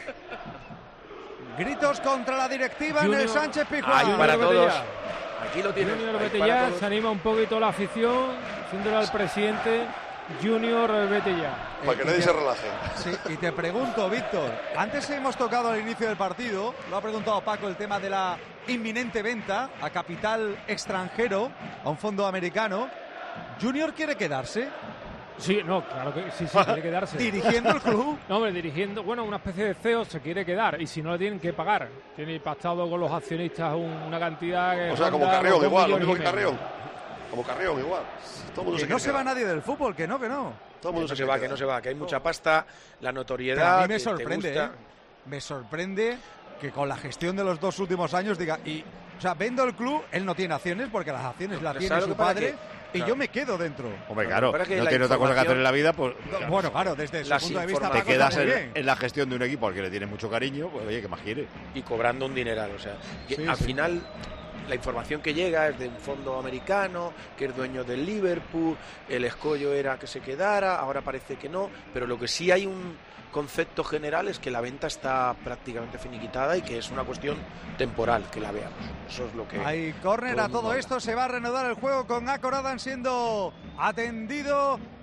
Gritos contra la directiva en el Junior- Sánchez Ahí Pizjuán. para Junior todos. Betella. Aquí lo tienes. Junior ahí vete para ya, todos. se anima un poquito la afición, diciéndole al presidente, Junior vete ya. Para que nadie se relaje. Sí, y te pregunto, Víctor, antes hemos tocado al inicio del partido, lo ha preguntado Paco, el tema de la inminente venta a capital extranjero, a un fondo americano. ¿Junior quiere quedarse Sí, no, claro que sí, quiere quedarse. dirigiendo el club? No, hombre, dirigiendo, bueno, una especie de CEO se quiere quedar y si no le tienen que pagar. Tiene pactado con los accionistas una cantidad que O sea, como ronda Carrión los 2 igual, lo millones mismo y que medio. Carrión. Como Carrión igual. Todo el mundo Que se no quiere se va quedar. nadie del fútbol, que no. Todo el mundo Que se no quiere se va, que hay mucha pasta, la Pero notoriedad. a mí me que te sorprende, gusta. Me sorprende que con la gestión de los 2 últimos años diga, o sea, vendo el club, él no tiene acciones porque las acciones las Pero tiene ¿sabes su lo que pasa? padre Que, y claro. yo me quedo dentro. Hombre, Pero claro, para que no la tiene otra cosa que hacer en la vida, pues... Bueno, claro, desde su Las punto de vista, informaciones- Paco, Te quedas está muy bien. en la gestión de un equipo al que le tienes mucho cariño, pues oye, ¿qué más quiere? Y cobrando un dineral. O sea, que Sí, al sí. final la información que llega es de un fondo americano que es dueño del Liverpool, el escollo era que se quedara, ahora parece que no, pero lo que sí hay un concepto general es que la venta está prácticamente finiquitada y que es una cuestión temporal, que la veamos. Eso es lo que... Hay córner todo a el mundo todo habla. esto, se va a reanudar el juego con Akoradan siendo atendido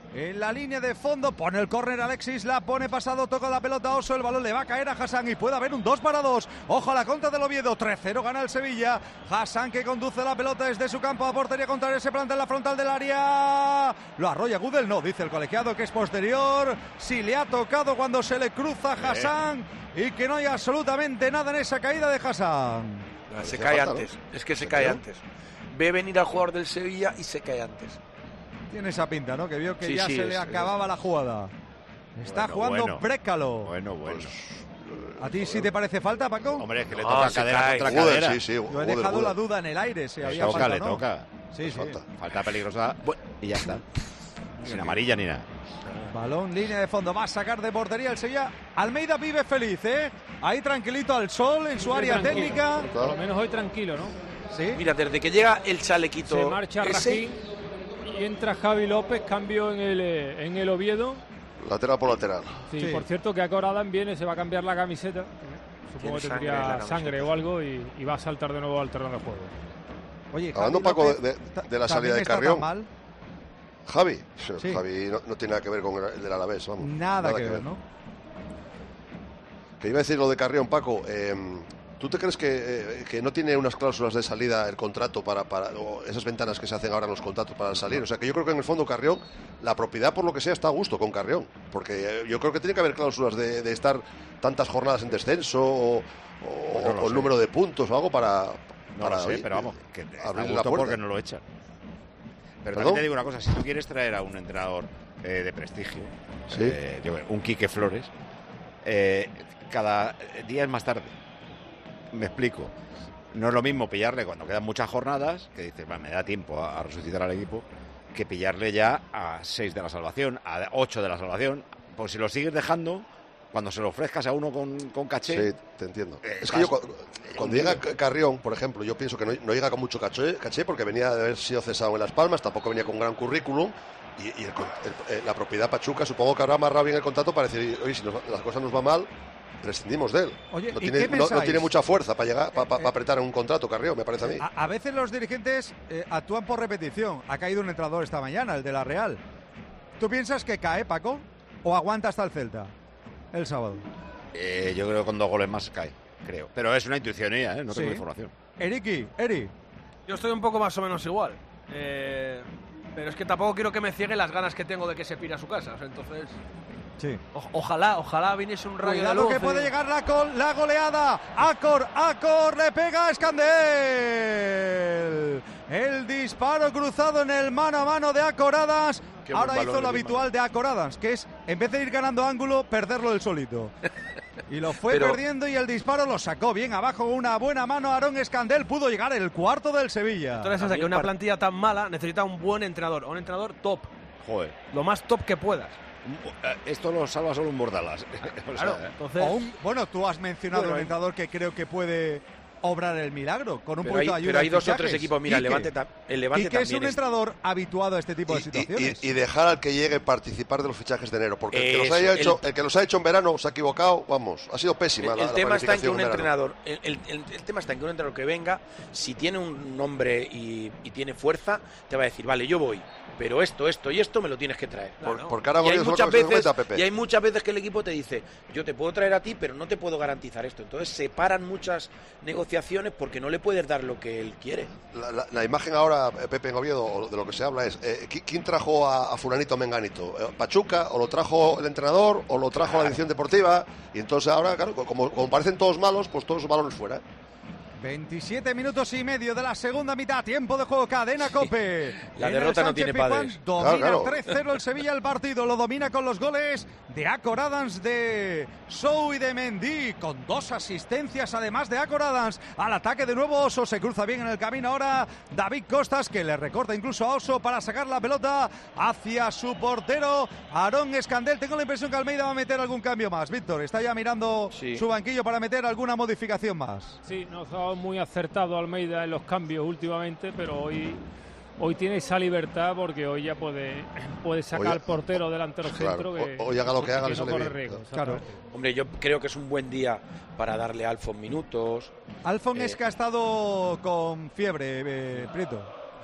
En la línea de fondo pone el córner Alexis, la pone pasado, toca la pelota Oso, el balón le va a caer a Hassan y puede haber un 2-2. Ojo a la contra del Oviedo, 3-0 gana el Sevilla. Hassan que conduce la pelota desde su campo a portería contraria, se planta en la frontal del área. Lo arrolla Gudel, no, dice el colegiado que es posterior. Si le ha tocado cuando se le cruza Hassan y que no hay absolutamente nada en esa caída de Hassan. Se cae antes, es que se cae antes. Ve venir al jugador del Sevilla y se cae antes. Tiene esa pinta, ¿no? Que vio que Sí, ya sí, se le acababa la jugada. Está jugando Brécalo. Bueno. ¿A ti sí te parece falta, Paco? Hombre, es que le toca cadera contra cadera. Yo he dejado la duda en el aire si había falta o no. Le toca. Sí. Falta peligrosa y ya está. Sin amarilla ni nada. Balón, línea de fondo, va a sacar de portería el Sevilla. Almeida vive feliz, ¿eh? Ahí tranquilito al sol en su área técnica. Por lo menos hoy tranquilo, ¿no? Sí. Mira, desde que llega el chalequito se marcha Rajín y entra Javi López, cambio en el Oviedo. Lateral por lateral. Sí, por cierto que Acoradan viene, se va a cambiar la camiseta. Supongo que tendría sangre o algo y va a saltar de nuevo al terreno de juego. Oye, hablando, Paco, de la salida de Carrión. Javi, sí. Javi no tiene nada que ver con el del Alavés, vamos. Nada que ver, ¿no? Que iba a decir lo de Carrión, Paco. ¿Tú te crees que no tiene unas cláusulas de salida el contrato para o esas ventanas que se hacen ahora en los contratos para salir? O sea, que yo creo que en el fondo Carrión, la propiedad por lo que sea está a gusto con Carrión. Porque yo creo que tiene que haber cláusulas de estar tantas jornadas en descenso o el número de puntos o algo para No lo sé, pero vamos, que abrir la puerta porque no lo echan. Pero también te digo una cosa, si tú quieres traer a un entrenador de prestigio, ¿sí? Un Quique Flores, cada día es más tarde. Me explico. No es lo mismo pillarle cuando quedan muchas jornadas, que dices, me da tiempo a resucitar al equipo, que pillarle ya a 6 de la salvación, a 8 de la salvación. Pues si lo sigues dejando, cuando se lo ofrezcas a uno con caché... Sí, te entiendo. Es que yo cuando llega Carrión, por ejemplo, yo pienso que no llega con mucho caché porque venía de haber sido cesado en Las Palmas, tampoco venía con gran currículum, y la propiedad Pachuca supongo que habrá amarrado bien el contrato para decir, oye, si las cosas nos van mal, prescindimos de él. Oye, no ¿qué tiene mucha fuerza para llegar para apretar en un contrato, Carrión, me parece a mí. A veces los dirigentes actúan por repetición. Ha caído un entrenador esta mañana, el de la Real. ¿Tú piensas que cae, Paco? ¿O aguanta hasta el Celta el sábado? Yo creo que con 2 goles más cae, creo. Pero es una intuición mía, no tengo información. Eri. Yo estoy un poco más o menos igual. Pero es que tampoco quiero que me ciegue las ganas que tengo de que se pire a su casa. O sea, entonces... Sí. Ojalá viniese un rayo de luz. Que puede llegar la goleada. Acor, le pega a Escandel. El disparo cruzado en el mano a mano de Acoradas. Ahora hizo lo habitual de Acoradas, que es, en vez de ir ganando ángulo, perderlo él solito. Y lo fue perdiendo y el disparo lo sacó bien abajo. Una buena mano Aarón Escandel. Pudo llegar el cuarto del Sevilla. Entonces, hasta que una plantilla tan mala necesita un buen entrenador. Un entrenador top. Joder. Lo más top que puedas. Esto lo salva solo un Bordalas. Claro, entonces... tú has mencionado un entrenador que creo que puede obrar el milagro con un poquito de ayuda. Pero hay 2 o 3 equipos, mira, el Levante también es un entrenador habituado a este tipo de situaciones. Y dejar al que llegue participar de los fichajes de enero, porque el que los ha hecho en verano se ha equivocado, vamos, ha sido pésima el tema está en que un entrenador, el tema está en que un entrenador que venga, si tiene un nombre y tiene fuerza, te va a decir, vale, yo voy, pero esto y esto me lo tienes que traer. Porque ahora y hay muchas veces que el equipo te dice, yo te puedo traer a ti, pero no te puedo garantizar esto. Entonces se paran muchas negociaciones porque no le puedes dar lo que él quiere. La imagen ahora, Pepe, en Oviedo, de lo que se habla es, ¿quién trajo a fulanito Menganito? ¿Pachuca? ¿O lo trajo el entrenador? ¿O lo trajo la dirección deportiva? Y entonces ahora, claro, como parecen todos malos, pues todos los balones fuera. 27 minutos y medio de la segunda mitad, tiempo de juego, cadena COPE. La derrota no tiene padres. Domina 3-0 el Sevilla el partido, lo domina con los goles de Acor Adams, de Sou y de Mendy, con 2 asistencias además de Acor Adams. Al ataque de nuevo Oso, se cruza bien en el camino ahora David Costas, que le recorta incluso a Oso para sacar la pelota hacia su portero Aarón Escandel. Tengo la impresión que Almeida va a meter algún cambio más. Víctor, está ya mirando su banquillo para meter alguna modificación más. Sí, nos ha muy acertado Almeida en los cambios últimamente, pero hoy tiene esa libertad porque hoy ya puede sacar al portero delantero centro. Hoy haga lo que haga, le sale bien. Riesgo, claro. Hombre, yo creo que es un buen día para darle a Alfon minutos. Alfon es que ha estado con fiebre, Prieto.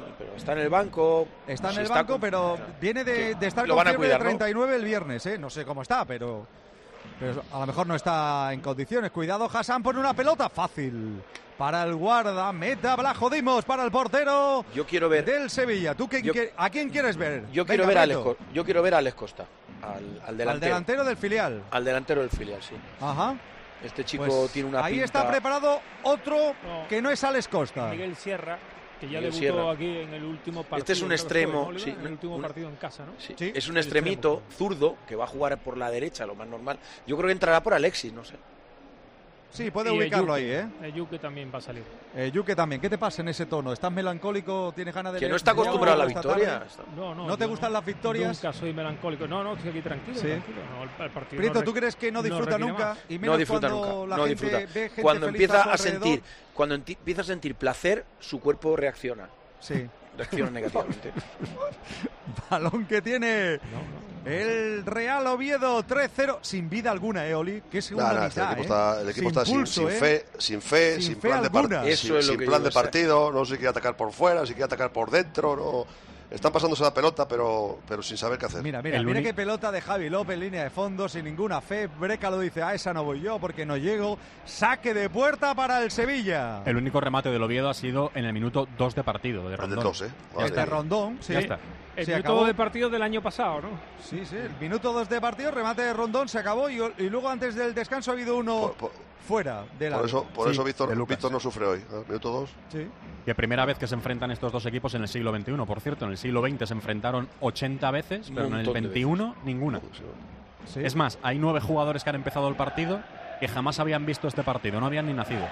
Pero está en el banco. Está en si el está banco, con- pero viene de estar lo con van a fiebre cuidar, de ¿no? 39 el viernes, ¿eh? No sé cómo está, pero a lo mejor no está en condiciones. Cuidado, Hassan pone una pelota fácil para el guarda, meta Blajo Dimos para el portero. Yo quiero ver del Sevilla. ¿A quién quieres ver? Yo quiero ver a Alex Costa, al delantero. Al delantero del filial. Al delantero del filial, sí. Ajá. Este chico Pues tiene una ahí pinta... está preparado otro que no es Alex Costa. Miguel Sierra, que ya Miguel debutó Sierra. aquí en el último partido. Este es un creo que extremo, fue, ¿no, sí, Oliva? En el último partido en casa, ¿no? Sí. Sí. Es un El extremito zurdo que va a jugar por la derecha, lo más normal. Yo creo que entrará por Alexis, no sé. Sí, puede Y ubicarlo Ejuke. ahí, ¿eh? Ejuke también va a salir. Yuke también. ¿Qué te pasa en ese tono? ¿Estás melancólico? ¿Tienes ganas de Que no leer está acostumbrado a la esta victoria. tarde? No, ¿No te yo gustan las victorias? Nunca soy melancólico. No, estoy aquí tranquilo. Sí. tranquilo. No, el partido Prieto, no ¿tú crees que no disfruta requiere nunca? más. Y menos No disfruta cuando nunca. la No gente disfruta. ve gente Cuando feliz empieza su a alrededor. sentir, empieza a sentir placer, su cuerpo reacciona. Sí. Reacciona negativamente. Balón que tiene el Real Oviedo 3-0. Sin vida alguna, Oli. Qué segunda Nada, mitad, el equipo está sin pulso, fe, sin plan de alguna. partido. Eso es lo Sin que plan digo, de o sea, partido, no sé si quiere atacar por fuera, si quiere atacar por dentro, no. Están pasándose la pelota, pero sin saber qué hacer. Mira qué pelota de Javi López, línea de fondo, sin ninguna fe. Breca lo dice, esa no voy yo porque no llego. Saque de puerta para el Sevilla. El único remate del Oviedo ha sido en el minuto 2 de partido, de Rondón. El 2, ¿eh? Este Rondón, sí. Ya está. El Se minuto acabó. de partido del año pasado, ¿no? Sí, el minuto 2 de partido, remate de Rondón, se acabó y luego antes del descanso ha habido uno fuera de la... Por eso de Víctor Lucas. no sufre hoy. ¿No? Minuto 2. Sí. Y primera vez que se enfrentan estos dos equipos en el siglo XXI, por cierto. En el siglo XX se enfrentaron 80 veces, pero en el montón de XXI ninguna. Sí. Es más, hay 9 jugadores que han empezado el partido que jamás habían visto este partido, no habían ni nacido.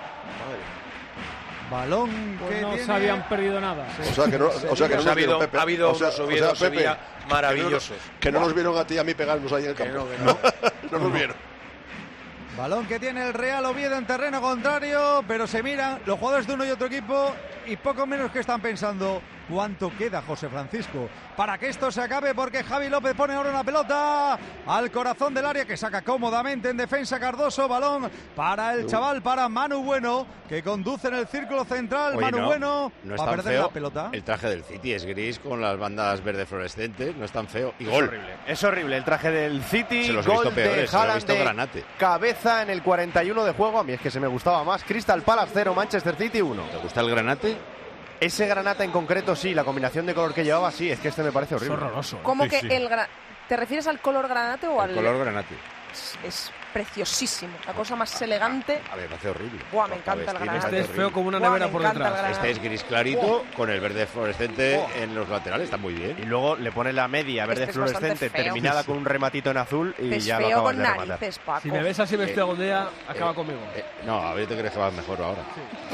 Balón Pues que no tiene... se habían perdido nada. O sea que no, Pues nos vieron, Pepe. ha habido O sea, unos Oviedo Pepe, Sevilla maravillosos. Que no nos vieron a ti y a mí pegarnos ahí en el campo. No nos vieron. Balón que tiene el Real Oviedo en terreno contrario, pero se miran los jugadores de uno y otro equipo y poco menos que están pensando cuánto queda, José Francisco, para que esto se acabe, porque Javi López pone ahora una pelota al corazón del área que saca cómodamente en defensa Cardoso. Balón para el chaval, para Manu Bueno, que conduce en el círculo central. Oye, Manu Bueno no es va a tan perder feo. la pelota. El traje del City es gris con las bandas verde fluorescentes, no es tan feo. Y gol. Es horrible el traje del City. Se los he Gol visto peores, de se los he Haaland visto de granate. cabeza en el 41 de juego. A mí es que se me gustaba más. Crystal Palace 0, Manchester City 1. ¿Te gusta el granate? Ese granate en concreto sí, la combinación de color que llevaba sí, es que este me parece horrible. Es horroroso. ¿Cómo Sí, que sí. ¿Te refieres al color granate o al...? El color granate. Es preciosísimo, la cosa más elegante. A ver, me parece horrible. Buah, me encanta el granate. Este es feo como una Buah, nevera me por encanta detrás. el granate. Este es gris clarito con el verde fluorescente en los laterales, está muy bien. Y luego le pone la media verde Este es bastante fluorescente feo. terminada con un rematito en azul y Es ya lo feo acabas con de rematar. narices, Paco. Si me ves así vestido algún día, acaba conmigo. No, a ver, ¿te crees que vas mejor ahora?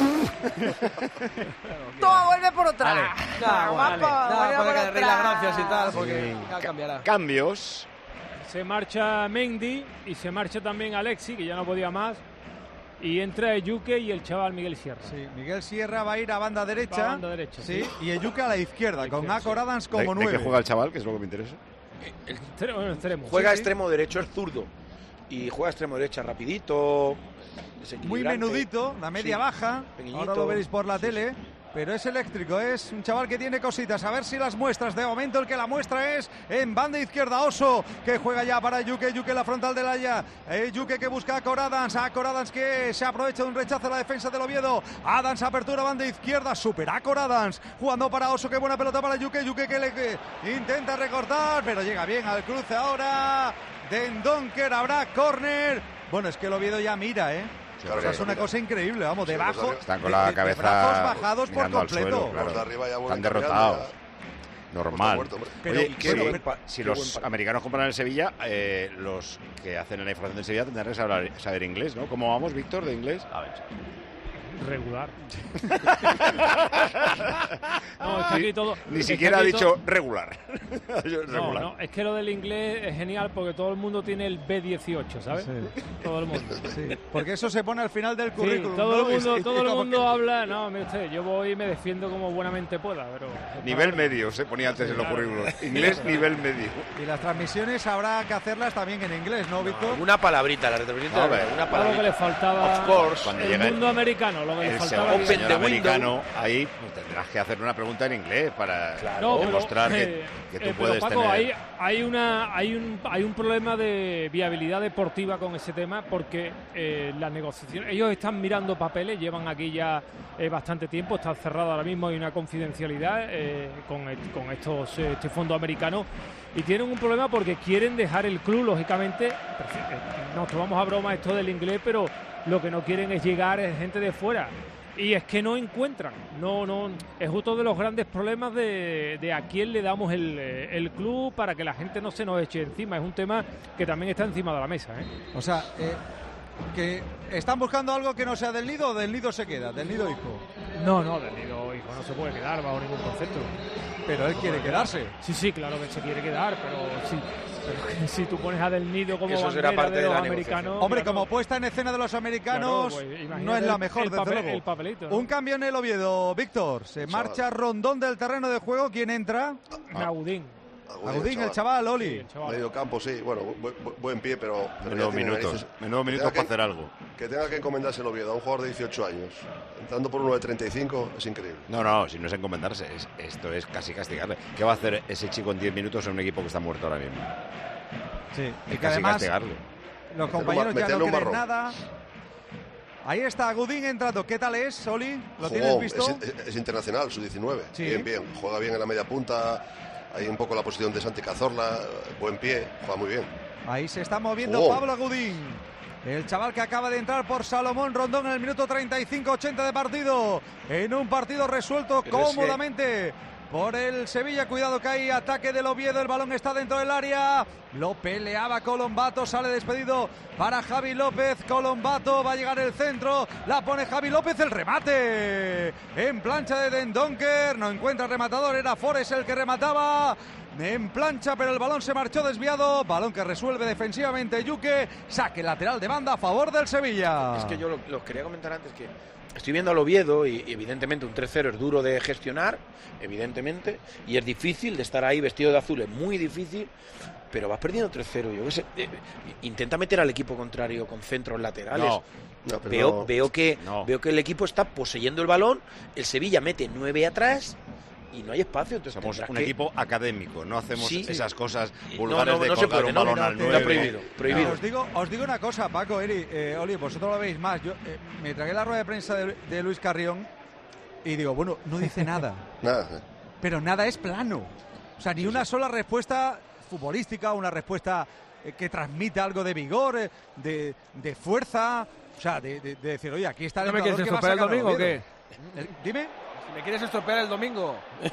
Toma, vuelve por otra. Vale. Guapo, vuelve por para que otra. las gracias y tal, porque ya cambiará. Cambios. Se marcha Mendy y se marcha también Alexi, que ya no podía más. Y entra Ejuke y el chaval Miguel Sierra. Sí, Miguel Sierra va a ir a banda derecha. Va a banda derecha, Sí, sí. y Ejuke a la izquierda, con Akor Adams como ¿De qué 9. juega el chaval? Que es lo que me interesa. Extremo. Juega Sí, sí. extremo derecho, es zurdo. Y juega extremo derecha rapidito. Muy desequilibrante. menudito, la media Sí, baja. pequeñito. Ahora lo veréis por la tele. Pero es eléctrico, es un chaval que tiene cositas. A ver si las muestras. De momento el que la muestra es en banda izquierda Oso, que juega ya para Yuke. Yuke la frontal del área. Yuke que busca a Coradans. A Coradans que se aprovecha de un rechazo a la defensa del Oviedo. Adams apertura banda izquierda. Supera a Coradans. Jugando para Oso. Qué buena pelota para Yuke. Yuke que intenta recortar, pero llega bien al cruce ahora. Dendonker, habrá córner. Bueno, es que el Oviedo ya mira, ¿eh? Claro, O sea, es una mira. cosa increíble, vamos, Sí, debajo. los de Están con de- la de cabeza brazos bajados por mirando al completo. suelo, claro. Los de arriba ya vuelven Están derrotados. cambiando, Normal. muerto, hombre. Pero- Oye, pero- si, pero- si qué los buen partido. americanos compran el Sevilla, los que hacen la información del Sevilla tendrán que saber inglés, ¿no? ¿Cómo vamos, Víctor, de inglés? A ver. Regular. No, está aquí todo. Ni está siquiera ha aquí dicho regular. No, Regular. no, es que lo del inglés es genial porque todo el mundo tiene el B18, ¿sabes? Sí. Todo el mundo. Sí, porque eso se pone al final del Sí, currículum. todo ¿no? el mundo, Y- todo y el como mundo que- habla. No, mire usted, yo voy y me defiendo como buenamente pueda, pero. Nivel medio, se ponía antes en los currículos. Inglés, nivel medio. Y las transmisiones habrá que hacerlas también en inglés, ¿no, Víctor? Una palabrita, la retransmisión. A ver, Una Claro que le palabrita. faltaba Of course. Cuando el llegue- mundo americano, lo que le el faltaba. señor americano, ahí pues, tendrás que hacer una pregunta en inglés para demostrar que tú puedes Paco, tener... hay un problema de viabilidad deportiva con ese tema, porque las negociaciones, ellos están mirando papeles, llevan aquí ya bastante tiempo, está cerrado ahora mismo, hay una confidencialidad con este fondo americano, y tienen un problema porque quieren dejar el club, lógicamente. Nos tomamos a broma esto del inglés, pero lo que no quieren es llegar gente de fuera. Y es que no encuentran, no es otro de los grandes problemas de a quién le damos el club para que la gente no se nos eche encima. Es un tema que también está encima de la mesa, ¿eh? O sea, que están buscando algo que no sea del Nido, o del Nido se queda, del Nido hijo. No, del Nido hijo no se puede quedar bajo ningún concepto. Pero él quiere quedarse. Sí, claro que se quiere quedar, pero si tú pones a Del Nido como eso será bandera parte de de los la americanos... Hombre, claro, como puesta en escena de los americanos, claro, pues, no es la mejor, el desde papel, luego. el papelito, ¿no? Un cambio en el Oviedo, Víctor. Se marcha Rondón del terreno de juego. ¿Quién entra? Agudín. Agudín, el chaval, Oli. Medio campo, sí. Bueno, buen pie, pero Menudo minutos para hacer algo. Que tenga que encomendarse el Oviedo a un jugador de 18 años, entrando por uno de 35, es increíble. No, si no es encomendarse, esto es casi castigarle. ¿Qué va a hacer ese chico en 10 minutos en un equipo que está muerto ahora mismo? Sí, y que casi además castigarle. Los compañeros ya no creen nada. Ahí está Agudín entrando. ¿Qué tal es, Oli? ¿Lo tienes visto? Es internacional, su 19. Sí. Bien. Juega bien en la media punta. Ahí un poco la posición de Santi Cazorla. Buen pie, juega muy bien. Ahí se está moviendo Pablo Agudín. El chaval que acaba de entrar por Salomón Rondón en el minuto 35-80 de partido. En un partido resuelto cómodamente por el Sevilla. Cuidado que hay ataque del Oviedo. El balón está dentro del área. Lo peleaba Colombato. Sale despedido para Javi López. Colombato va a llegar el centro. La pone Javi López. El remate en plancha de Dendonker. No encuentra rematador. Era Forés el que remataba en plancha, pero el balón se marchó desviado. Balón que resuelve defensivamente Yuque. Saque lateral de banda a favor del Sevilla. Es que yo lo quería comentar antes, que estoy viendo al Oviedo y evidentemente un 3-0 es duro de gestionar, evidentemente, y es difícil de estar ahí vestido de azul, es muy difícil, pero vas perdiendo 3-0. Yo qué sé, intenta meter al equipo contrario con centros laterales. Veo que el equipo está poseyendo el balón, el Sevilla mete 9 atrás y no hay espacio. Entonces somos un equipo académico, no hacemos esas cosas vulgares no de colgar un balón al 9. Prohibido. Os digo una cosa, Paco, Oli, vosotros lo veis más. Yo me tragué la rueda de prensa de Luis Carrión y digo, bueno, no dice nada. Nada. Pero nada es plano. O sea, ni una sola respuesta futbolística, una respuesta que transmita algo de vigor, de fuerza. O sea, de decir, oye, aquí está el entrenador que va a sacar el domingo o qué? Dime. ¿Me quieres estropear el domingo?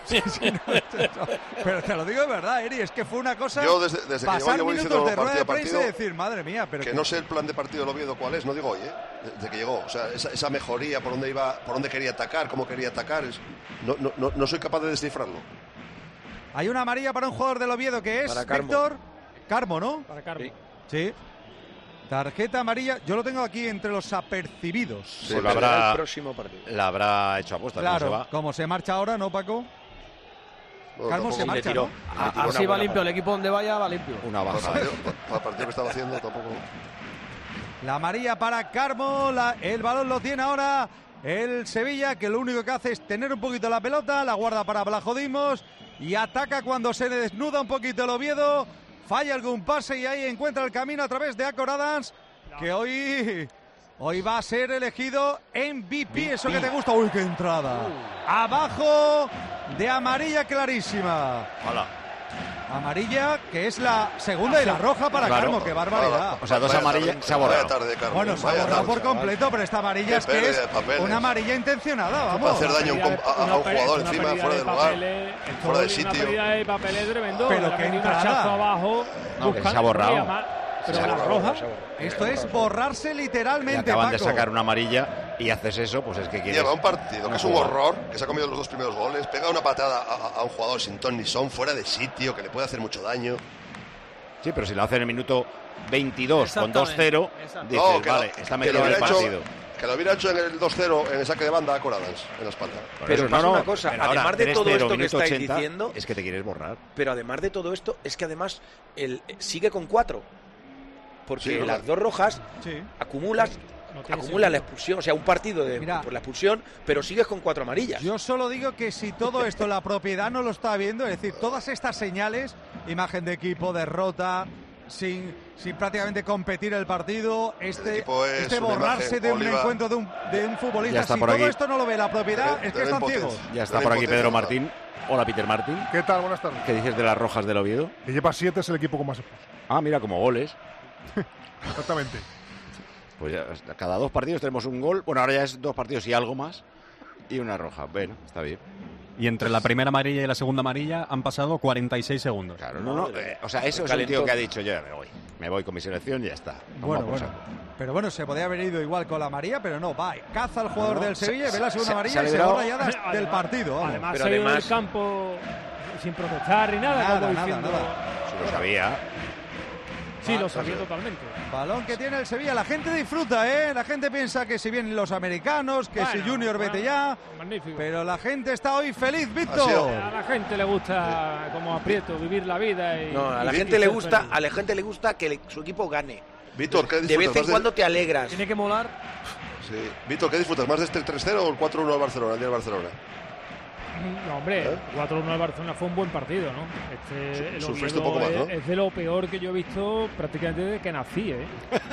Pero te lo digo de verdad, Eri, es que fue una cosa. Yo desde que pasar llevo minutos de rueda de partido prensa y decir, madre mía, pero que no sé el plan de partido del Oviedo cuál es, no digo hoy, desde que llegó, o sea, esa mejoría, por dónde iba, por dónde quería atacar, cómo quería atacar, no soy capaz de descifrarlo. Hay una amarilla para un jugador del Oviedo que es Víctor Carmo, ¿no? Para Carmo. Sí. Tarjeta amarilla, yo lo tengo aquí entre los apercibidos. Sí, pues el próximo partido. La habrá hecho apuesta. Claro, ¿cómo se va? como se marcha ahora, ¿no, Paco? Carmo se marcha, ¿no? Así va limpio, el equipo donde vaya va limpio. Una baja. Para el partido que estaba haciendo tampoco. La amarilla para Carmo, el balón lo tiene ahora el Sevilla, que lo único que hace es tener un poquito la pelota, la guarda para Blajodimos y ataca cuando se le desnuda un poquito el Oviedo. Falla algún pase y ahí encuentra el camino a través de Akor Adams, que hoy va a ser elegido MVP. Eso que te gusta. ¡Uy, qué entrada! Abajo de amarilla clarísima. Hola. Amarilla, que es la segunda y la roja para Carmo. ¡Qué barbaridad! O sea, dos amarillas se ha borrado. Bueno, se ha borrado por completo, pero esta amarilla es que es una amarilla intencionada, vamos. Para hacer daño a un jugador encima, fuera de lugar, fuera de sitio. Una pérdida de papeles tremendo. Pero que entrada. Abajo, que se ha borrado. Pero la roja. Esto es borrarse literalmente, y acaban Paco. de sacar una amarilla y haces eso, pues es que quieres. Lleva un partido que es un horror, que se ha comido los dos primeros goles, pega una patada a un jugador sin ton ni son, fuera de sitio, que le puede hacer mucho daño. Sí, pero si lo hace en el minuto 22 con 2-0, dices, no, vale, está metido en el partido. Que lo hubiera hecho en el 2-0 en el saque de banda a Akor Adams en la espalda. Pero pasa una cosa, además de todo esto que estáis 80, diciendo, es que te quieres borrar. Pero además de todo esto, es que además sigue con 4. Porque sí, las dos rojas acumulas acumula la expulsión, o sea, un partido por la expulsión, pero sigues con 4 amarillas. Yo solo digo que si todo esto la propiedad no lo está viendo, es decir, todas estas señales, imagen de equipo, derrota, sin prácticamente competir el partido, borrarse de un encuentro de un futbolista, si todo esto no lo ve la propiedad, es que están ciegos. Ya está por aquí Pedro Martín. Hola, Peter Martín. ¿Qué tal? Buenas tardes. ¿Qué dices de las rojas del Oviedo? Que lleva 7, es el equipo con más expulsos. Ah, mira, como goles. Exactamente. Pues ya, cada 2 partidos tenemos un gol. Bueno, ahora ya es 2 partidos y algo más. Y una roja. Bueno, está bien. Y entre la primera amarilla y la segunda amarilla han pasado 46 segundos. Claro, o sea, eso es un tío que ha dicho, yo me voy con mi selección y ya está. Bueno. Pero bueno, se podía haber ido igual con la amarilla, pero no, va, caza al jugador del Sevilla, ve la segunda amarilla y se borra ya del partido. Vamos. Además, se ha ido del campo sin protestar ni nada. Nada. Se lo sabía. Sí, lo sabía totalmente. Balón que tiene el Sevilla, la gente disfruta, ¿eh? La gente piensa que si vienen los americanos, que si Junior vete ya. Magnífico. Pero la gente está hoy feliz, Víctor. A la gente le gusta, como aprieto, vivir la vida. A la gente le gusta que su equipo gane. Víctor, ¿qué de vez en cuando te alegras. Tiene que molar. Sí. Víctor, ¿qué disfrutas? ¿Más de este 3-0 o el 4-1 al Barcelona, el día del Barcelona? No, hombre, 4-1 al Barcelona fue un buen partido, ¿no? Sufriste un poco más, ¿no? Es de lo peor que yo he visto prácticamente desde que nací, ¿eh?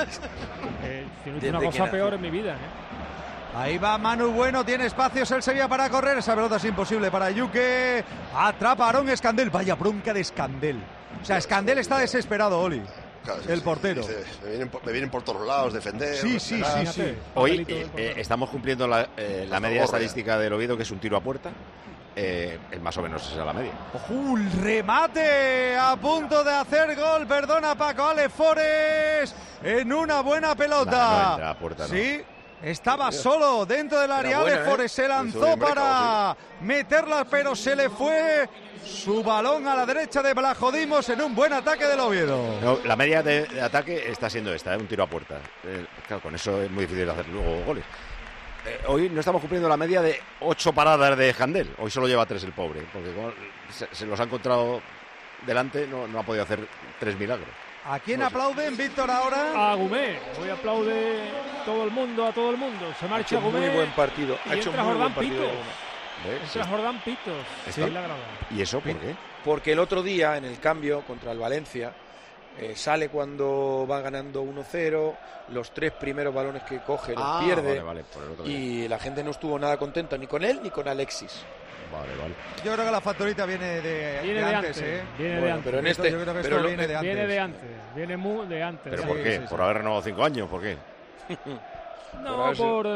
Si no hice una cosa peor en mi vida, ¿eh? Ahí va Manu Bueno, tiene espacios el Sevilla para correr, esa pelota es imposible para Yuque. Atrapa a Aaron Escandel, vaya bronca de Escandel. O sea, Escandel está desesperado, Oli. Claro, el portero. Dice, me vienen por todos lados, defender. Sí. Hoy estamos cumpliendo la media estadística del Oviedo, que es un tiro a puerta. Más o menos esa es la media. ¡Ojo! El remate a punto de hacer gol. Perdona, Paco. Alex Forés en una buena pelota. No entra a puerta, ¿no? Sí. Estaba solo dentro del área. Alex Forés se lanzó para meterla, pero se le fue su balón a la derecha de Blajodimos en un buen ataque del Oviedo. No, la media de ataque está siendo esta, un tiro a puerta. Claro, con eso es muy difícil hacer luego goles. Hoy no estamos cumpliendo la media de 8 paradas de Handel. Hoy solo lleva 3 el pobre, porque se los ha encontrado delante, no ha podido hacer 3 milagros. ¿A quién aplauden, Víctor, ahora? A Gumé. Hoy aplaude a todo el mundo. Se marcha Gumé. Muy buen partido. Ha hecho muy buen partido. Entra Jordán Pitos. ¿Y eso por qué? Porque el otro día, en el cambio contra el Valencia, sale cuando va ganando 1-0, los 3 primeros balones que coge los pierde, y la gente no estuvo nada contenta ni con él ni con Alexis. Vale. Yo creo que la factorita viene de antes, ¿eh? Viene de antes. Pero en este, yo creo que esto viene de antes. Viene muy de antes. ¿Pero por qué? ¿Por haber renovado 5 años? ¿Por qué? No,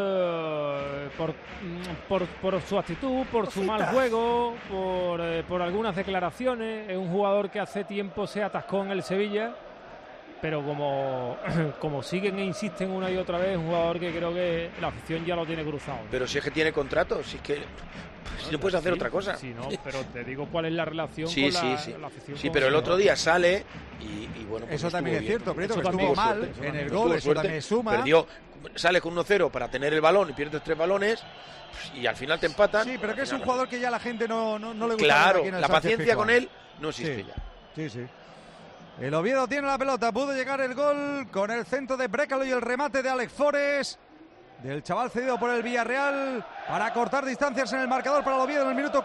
por su actitud, por su mal juego, por algunas declaraciones. Es un jugador que hace tiempo se atascó en el Sevilla, pero como siguen e insisten una y otra vez, es un jugador que creo que la afición ya lo tiene cruzado. Pero si es que tiene contrato, si es que no puedes hacer otra cosa. Sí, no, pero te digo cuál es la relación con la afición. Sí, pero el otro día sale y bueno, pues eso también es cierto, pero que estuvo mal en el gol, eso también suma. Sale con 1-0 para tener el balón y pierdes 3 balones y al final te empatan. Sí, pero que es un jugador que ya la gente no le gusta. Claro, la paciencia con él no existe ya. Sí. El Oviedo tiene la pelota, pudo llegar el gol con el centro de Brécalo y el remate de Alex Forés, del chaval cedido por el Villarreal para cortar distancias en el marcador para el Oviedo en el minuto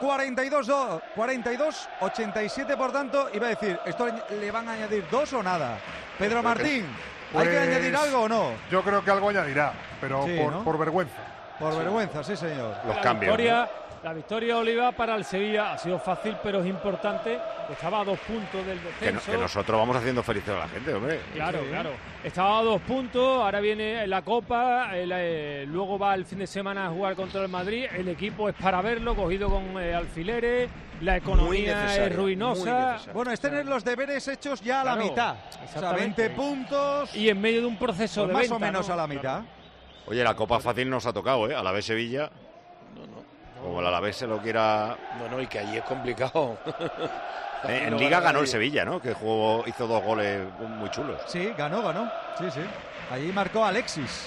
42-87, por tanto, iba a decir, ¿esto le van a añadir 2 o nada? Pedro Martín, ¿hay que añadir algo o no? Yo creo que algo añadirá, pero sí, por vergüenza. Por vergüenza, sí, señor. Los cambios. La victoria, Oliva, para el Sevilla ha sido fácil, pero es importante. Estaba a 2 puntos del descenso. Que nosotros vamos haciendo felices a la gente, hombre. Claro. Estaba a 2 puntos, ahora viene la Copa, luego va el fin de semana a jugar contra el Madrid. El equipo es para verlo, cogido con alfileres. La economía es ruinosa. Bueno, es tener los deberes hechos ya a la mitad. O sea, 20 puntos. Y en medio de un proceso de más venta, o menos a la mitad. Oye, la Copa fácil nos ha tocado, ¿eh? Alavés Sevilla. Como el Alavés se lo quiera... No, y que allí es complicado. En Liga ganó el Sevilla, ¿no? Que hizo 2 goles muy chulos. Sí, ganó. Sí. Allí marcó Alexis.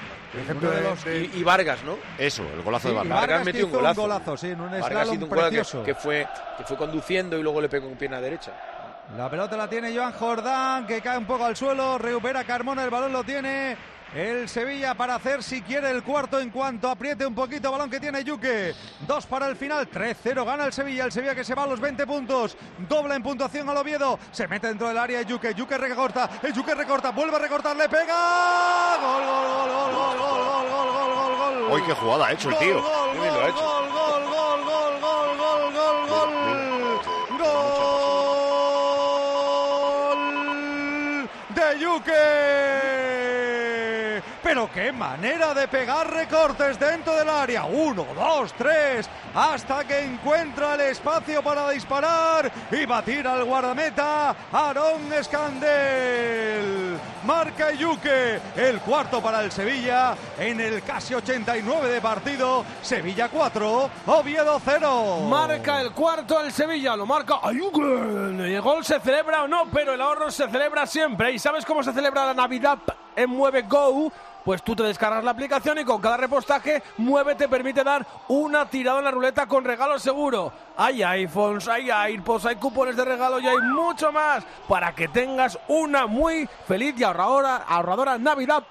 Y Vargas, ¿no? Eso, el golazo de Vargas. Vargas metió un golazo. Sí, en un Vargas hizo un precioso. Que fue conduciendo y luego le pegó con pierna derecha. La pelota la tiene Joan Jordán, que cae un poco al suelo, recupera Carmona, el balón lo tiene el Sevilla para hacer si quiere el cuarto en cuanto apriete un poquito balón que tiene Yuke. 2 para el final, 3-0 gana el Sevilla que se va a los 20 puntos, dobla en puntuación al Oviedo, se mete dentro del área Yuke recorta, vuelve a recortar, le pega, gol. Hoy qué jugada ha hecho el tío. Gol de Yuke. Pero qué manera de pegar recortes dentro del área. 1, 2, 3, hasta que encuentra el espacio para disparar y batir al guardameta Aarón Escandel. Marca Yuke, el cuarto para el Sevilla en el casi 89 de partido. Sevilla 4, Oviedo 0. Marca el cuarto el Sevilla, lo marca Yuke. El gol se celebra o no, pero el ahorro se celebra siempre. ¿Y sabes cómo se celebra la Navidad en Mueve Go? Pues tú te descargas la aplicación y con cada repostaje Mueve te permite dar una tirada en la ruleta con regalo seguro. Hay iPhones, hay AirPods, hay cupones de regalo y hay mucho más para que tengas una muy feliz y ahorradora Navidad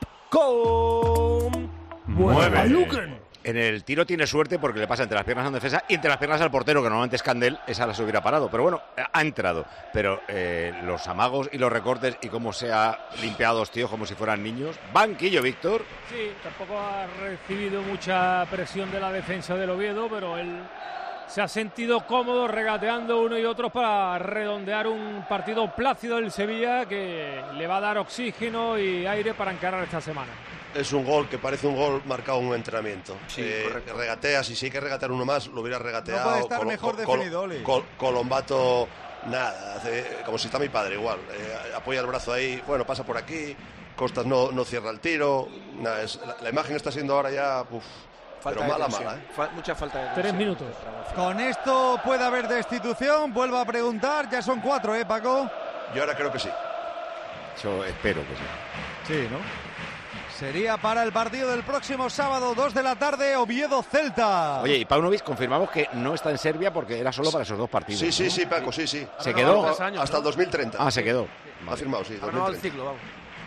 con Mueve. En el tiro tiene suerte porque le pasa entre las piernas a un defensa y entre las piernas al portero, que normalmente es Candel, esa la se hubiera parado. Pero bueno, ha entrado. Pero los amagos y los recortes y cómo se ha limpiado los tíos como si fueran niños. Banquillo, Víctor. Sí, tampoco ha recibido mucha presión de la defensa del Oviedo, pero él se ha sentido cómodo regateando uno y otro para redondear un partido plácido del Sevilla que le va a dar oxígeno y aire para encarar esta semana. Es un gol que parece un gol marcado en un entrenamiento. Sí, regateas, y si hay que regatear uno más, lo hubiera regateado. No puede estar mejor definido, Oli. Colombato, nada, hace como si está mi padre igual. Apoya el brazo ahí, bueno, pasa por aquí. Costas no cierra el tiro. Nada, la imagen está siendo ahora ya... Pero mala. Mucha falta de 3 minutos. Con esto puede haber destitución. Vuelvo a preguntar. Ya son 4, Paco. Yo ahora creo que sí. Yo espero que sí. Sí, ¿no? Sería para el partido del próximo sábado, 2 de la tarde, Oviedo-Celta. Oye, y Paunovic confirmamos que no está en Serbia porque era solo para esos 2 partidos. Sí, ¿no? Paco, sí. ¿Se quedó? Hasta el 2030. Ah, se quedó. Ha firmado, sí. No, al ciclo, vamos.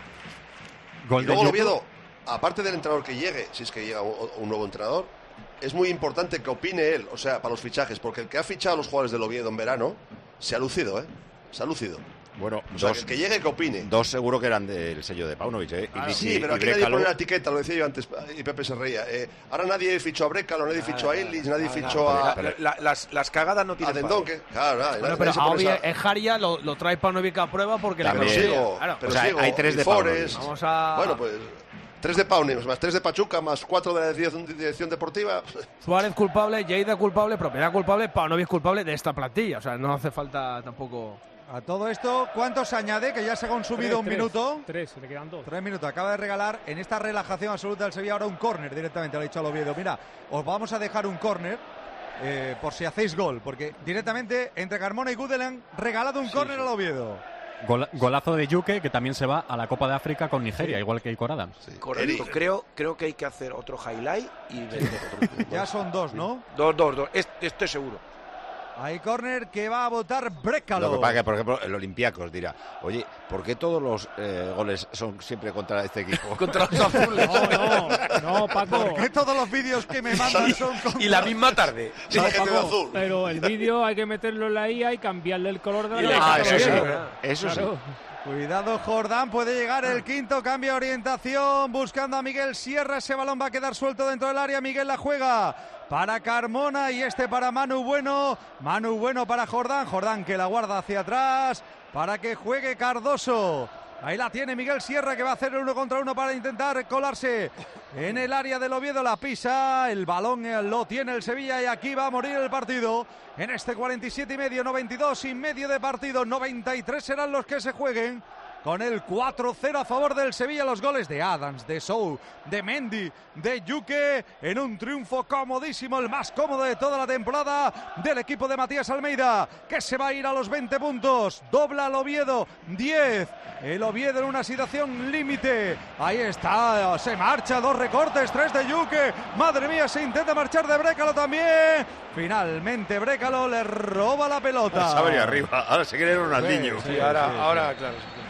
Y luego Oviedo, aparte del entrenador que llegue, si es que llega un nuevo entrenador, es muy importante que opine él, o sea, para los fichajes, porque el que ha fichado a los jugadores del Oviedo en verano se ha lucido, Se ha lucido. Bueno, o sea, que llegue, que opine. 2 seguro que eran del sello de Paunovic, Sí, pero aquí nadie pone la etiqueta, lo decía yo antes, y Pepe se reía. Ahora nadie fichó a Brécalo, nadie fichó a Illich, nadie fichó a... Las cagadas no tienen Dendón, que claro, pero a Jaria lo trae Paunovic a prueba porque pero sigo, hay 3 de Paunovic. Vamos a... Bueno, pues 3 de Paunovic, más 3 de Pachuca, más 4 de la dirección deportiva. Suárez culpable, Lleida culpable, Propiedad culpable, Paunovic culpable de esta plantilla. O sea, no hace falta tampoco... A todo esto, ¿cuántos añade? Que ya se ha consumido un minuto. 3, le quedan 2. 3 minutos. Acaba de regalar en esta relajación absoluta del Sevilla ahora un córner directamente, le ha dicho al Oviedo. Mira, os vamos a dejar un córner por si hacéis gol, porque directamente entre Carmona y Gudel han regalado un córner al Oviedo. Golazo de Yuke, que también se va a la Copa de África con Nigeria, igual que Icor Adams. Sí. Correcto. Creo que hay que hacer otro highlight y ya son 2, ¿no? 2. Estoy seguro. Hay córner que va a votar Brécalo. Lo que pasa es que, por ejemplo, el Olympiacos dirá, oye, ¿por qué todos los goles son siempre contra este equipo? Contra los azules. No, Paco. ¿Por qué todos los vídeos que me mandan son contra... Y la misma tarde. No, Paco, pero el vídeo hay que meterlo en la IA y cambiarle el color de la Eso sí. Cuidado, Jordán, puede llegar el quinto, cambia de orientación, buscando a Miguel Sierra, ese balón va a quedar suelto dentro del área, Miguel la juega para Carmona y para Manu Bueno para Jordán que la guarda hacia atrás para que juegue Cardoso. Ahí la tiene Miguel Sierra, que va a hacer 1 contra 1 para intentar colarse en el área del Oviedo. La pisa, el balón lo tiene el Sevilla y aquí va a morir el partido. En este 47 y medio, 92 y medio de partido, 93 serán los que se jueguen. Con el 4-0 a favor del Sevilla, los goles de Adams, de Sou, de Mendy, de Yuke, en un triunfo comodísimo, el más cómodo de toda la temporada del equipo de Matías Almeida, que se va a ir a los 20 puntos, dobla al Oviedo, 10, el Oviedo en una situación límite, ahí está, se marcha, 2 recortes, 3 de Yuke, madre mía, se intenta marchar de Brécalo también, finalmente Brécalo le roba la pelota. Se ha venido arriba, ahora se quiere Ronaldinho. Sí, ahora claro.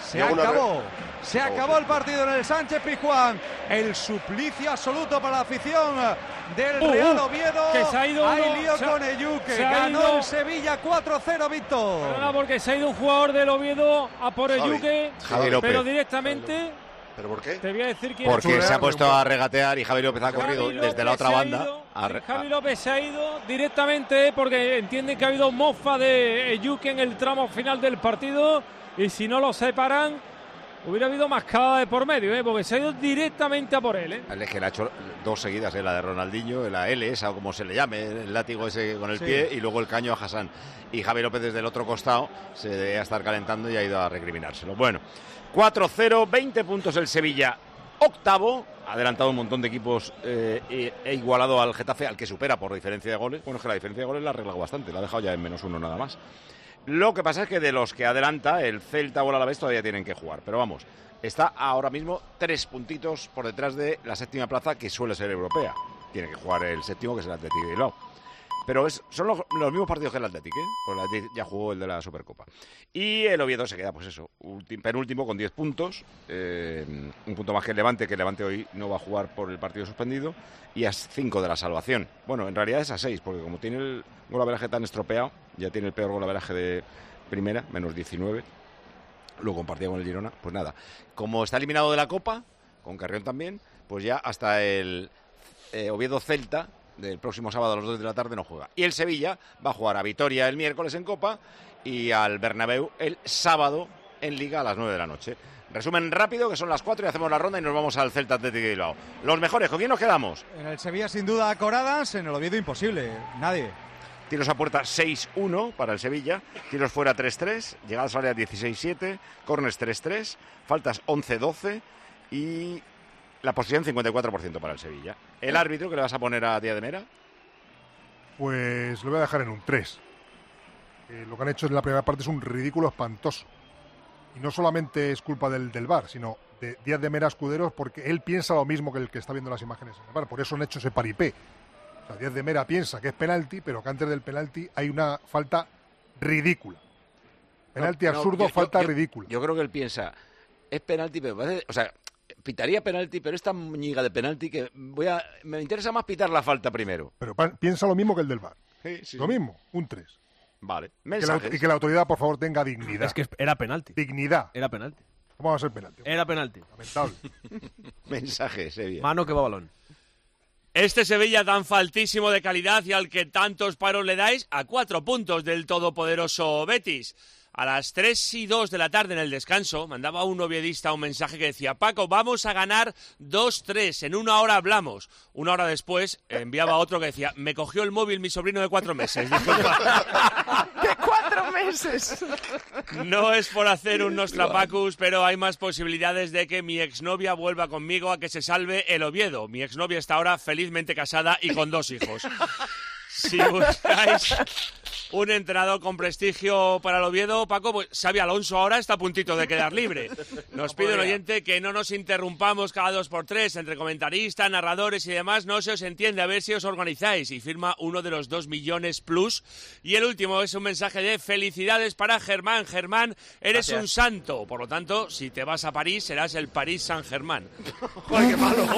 Se acabó el partido en el Sánchez Pizjuán. El suplicio absoluto para la afición del Real Oviedo. Que se ha ido Hay lío con Eyuke. Ganó el Sevilla 4-0 Víctor. Perdona, porque se ha ido un jugador del Oviedo a por Eyuke, pero directamente. ¿Pero por qué? Te voy a decir quién porque se ha puesto a regatear y Javi López ha corrido desde la otra banda. Javi López se ha ido directamente porque entienden que ha habido mofa de Eyuke en el tramo final del partido y si no lo separan hubiera habido mascada de por medio, porque se ha ido directamente a por él. Es que le ha hecho 2 seguidas, la de Ronaldinho, la L, esa o como se le llame, el látigo ese con el pie y luego el caño a Hassan. Y Javi López desde el otro costado se debe estar calentando y ha ido a recriminárselo. Bueno, 4-0, 20 puntos el Sevilla, octavo, ha adelantado un montón de equipos e igualado al Getafe, al que supera por diferencia de goles. Bueno, es que la diferencia de goles la ha arreglado bastante, la ha dejado ya en -1 nada más. Lo que pasa es que de los que adelanta, el Celta o el Alavés todavía tienen que jugar. Pero vamos, está ahora mismo 3 puntitos por detrás de la séptima plaza, que suele ser europea. Tiene que jugar el séptimo, que es el Athletic de Bilbao. Pero son los mismos partidos que el Athletic, Pues el Athletic ya jugó el de la Supercopa. Y el Oviedo se queda, pues eso, penúltimo con 10 puntos. Un punto más que el Levante hoy no va a jugar por el partido suspendido. Y a 5 de la salvación. Bueno, en realidad es a 6, porque como tiene el golaveraje tan estropeado, ya tiene el peor golaveraje de primera, -19. Lo compartía con el Girona. Pues nada, como está eliminado de la Copa, con Carrión también, pues ya hasta el Oviedo-Celta del próximo sábado a las 2 de la tarde no juega. Y el Sevilla va a jugar a Vitoria el miércoles en Copa y al Bernabéu el sábado en Liga a las 9 de la noche. Resumen rápido, que son las 4 y hacemos la ronda y nos vamos al Celta Athletic de Bilbao. Los mejores, ¿con quién nos quedamos? En el Sevilla sin duda Coradas, en el Oviedo imposible, nadie. Tiros a puerta 6-1 para el Sevilla, tiros fuera 3-3, llegadas al área 16-7, córners 3-3, faltas 11-12 y la posición 54% para el Sevilla. ¿El árbitro que le vas a poner a Díaz de Mera? Pues lo voy a dejar en un 3. Lo que han hecho en la primera parte es un ridículo espantoso. Y no solamente es culpa del VAR, sino de Díaz de Mera Escuderos, porque él piensa lo mismo que el que está viendo las imágenes en el VAR. Por eso han hecho ese paripé. O sea, Díaz de Mera piensa que es penalti, pero que antes del penalti hay una falta ridícula. Penalti absurdo, falta ridícula. Yo creo que él piensa, es penalti, pero o sea, pitaría penalti, pero es tan muñiga de penalti que me interesa más pitar la falta primero. Pero piensa lo mismo que el del VAR. Sí. Lo mismo, un 3. Vale. Y que la autoridad, por favor, tenga dignidad. Es que era penalti. Dignidad. Era penalti. ¿Cómo va a ser penalti? Era penalti. Lamentable. Mensaje, Sevilla. Mano que va balón. Este Sevilla tan faltísimo de calidad y al que tantos paros le dais, a 4 puntos del todopoderoso Betis. A las 3:02 de la tarde en el descanso, mandaba un oviedista un mensaje que decía: Paco, vamos a ganar 2-3, en 1 hora hablamos. 1 hora después enviaba otro que decía: me cogió el móvil mi sobrino de 4 meses. Disculpa. ¡De 4 meses! No es por hacer un Nostrapacus, pero hay más posibilidades de que mi exnovia vuelva conmigo a que se salve el Oviedo. Mi exnovia está ahora felizmente casada y con 2 hijos. Si buscáis un entrenador con prestigio para el Oviedo, Paco, pues Xabi Alonso ahora está a puntito de quedar libre. Nos pide el oyente que no nos interrumpamos cada 2x3 entre comentaristas, narradores y demás. No se os entiende, a ver si os organizáis. Y firma uno de los 2 millones plus. Y el último es un mensaje de felicidades para Germán. Germán, eres un santo. Por lo tanto, si te vas a París, serás el París Saint-Germain. ¡Joder, qué malo!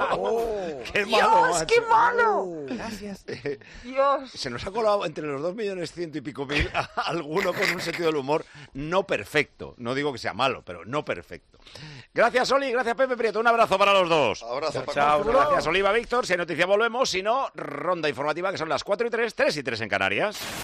¡Qué malo! ¡Dios, qué malo! Gracias. Dios. Se nos ha colado entre los 2.100.000 y pico alguno con un sentido del humor no perfecto. No digo que sea malo, pero no perfecto. Gracias, Oli. Gracias, Pepe Prieto. Un abrazo para los dos. Abrazo, Paco. Chao. Gracias, Oliva, Víctor. Si hay noticia, volvemos. Si no, ronda informativa, que son las 4:03, 3:03 en Canarias.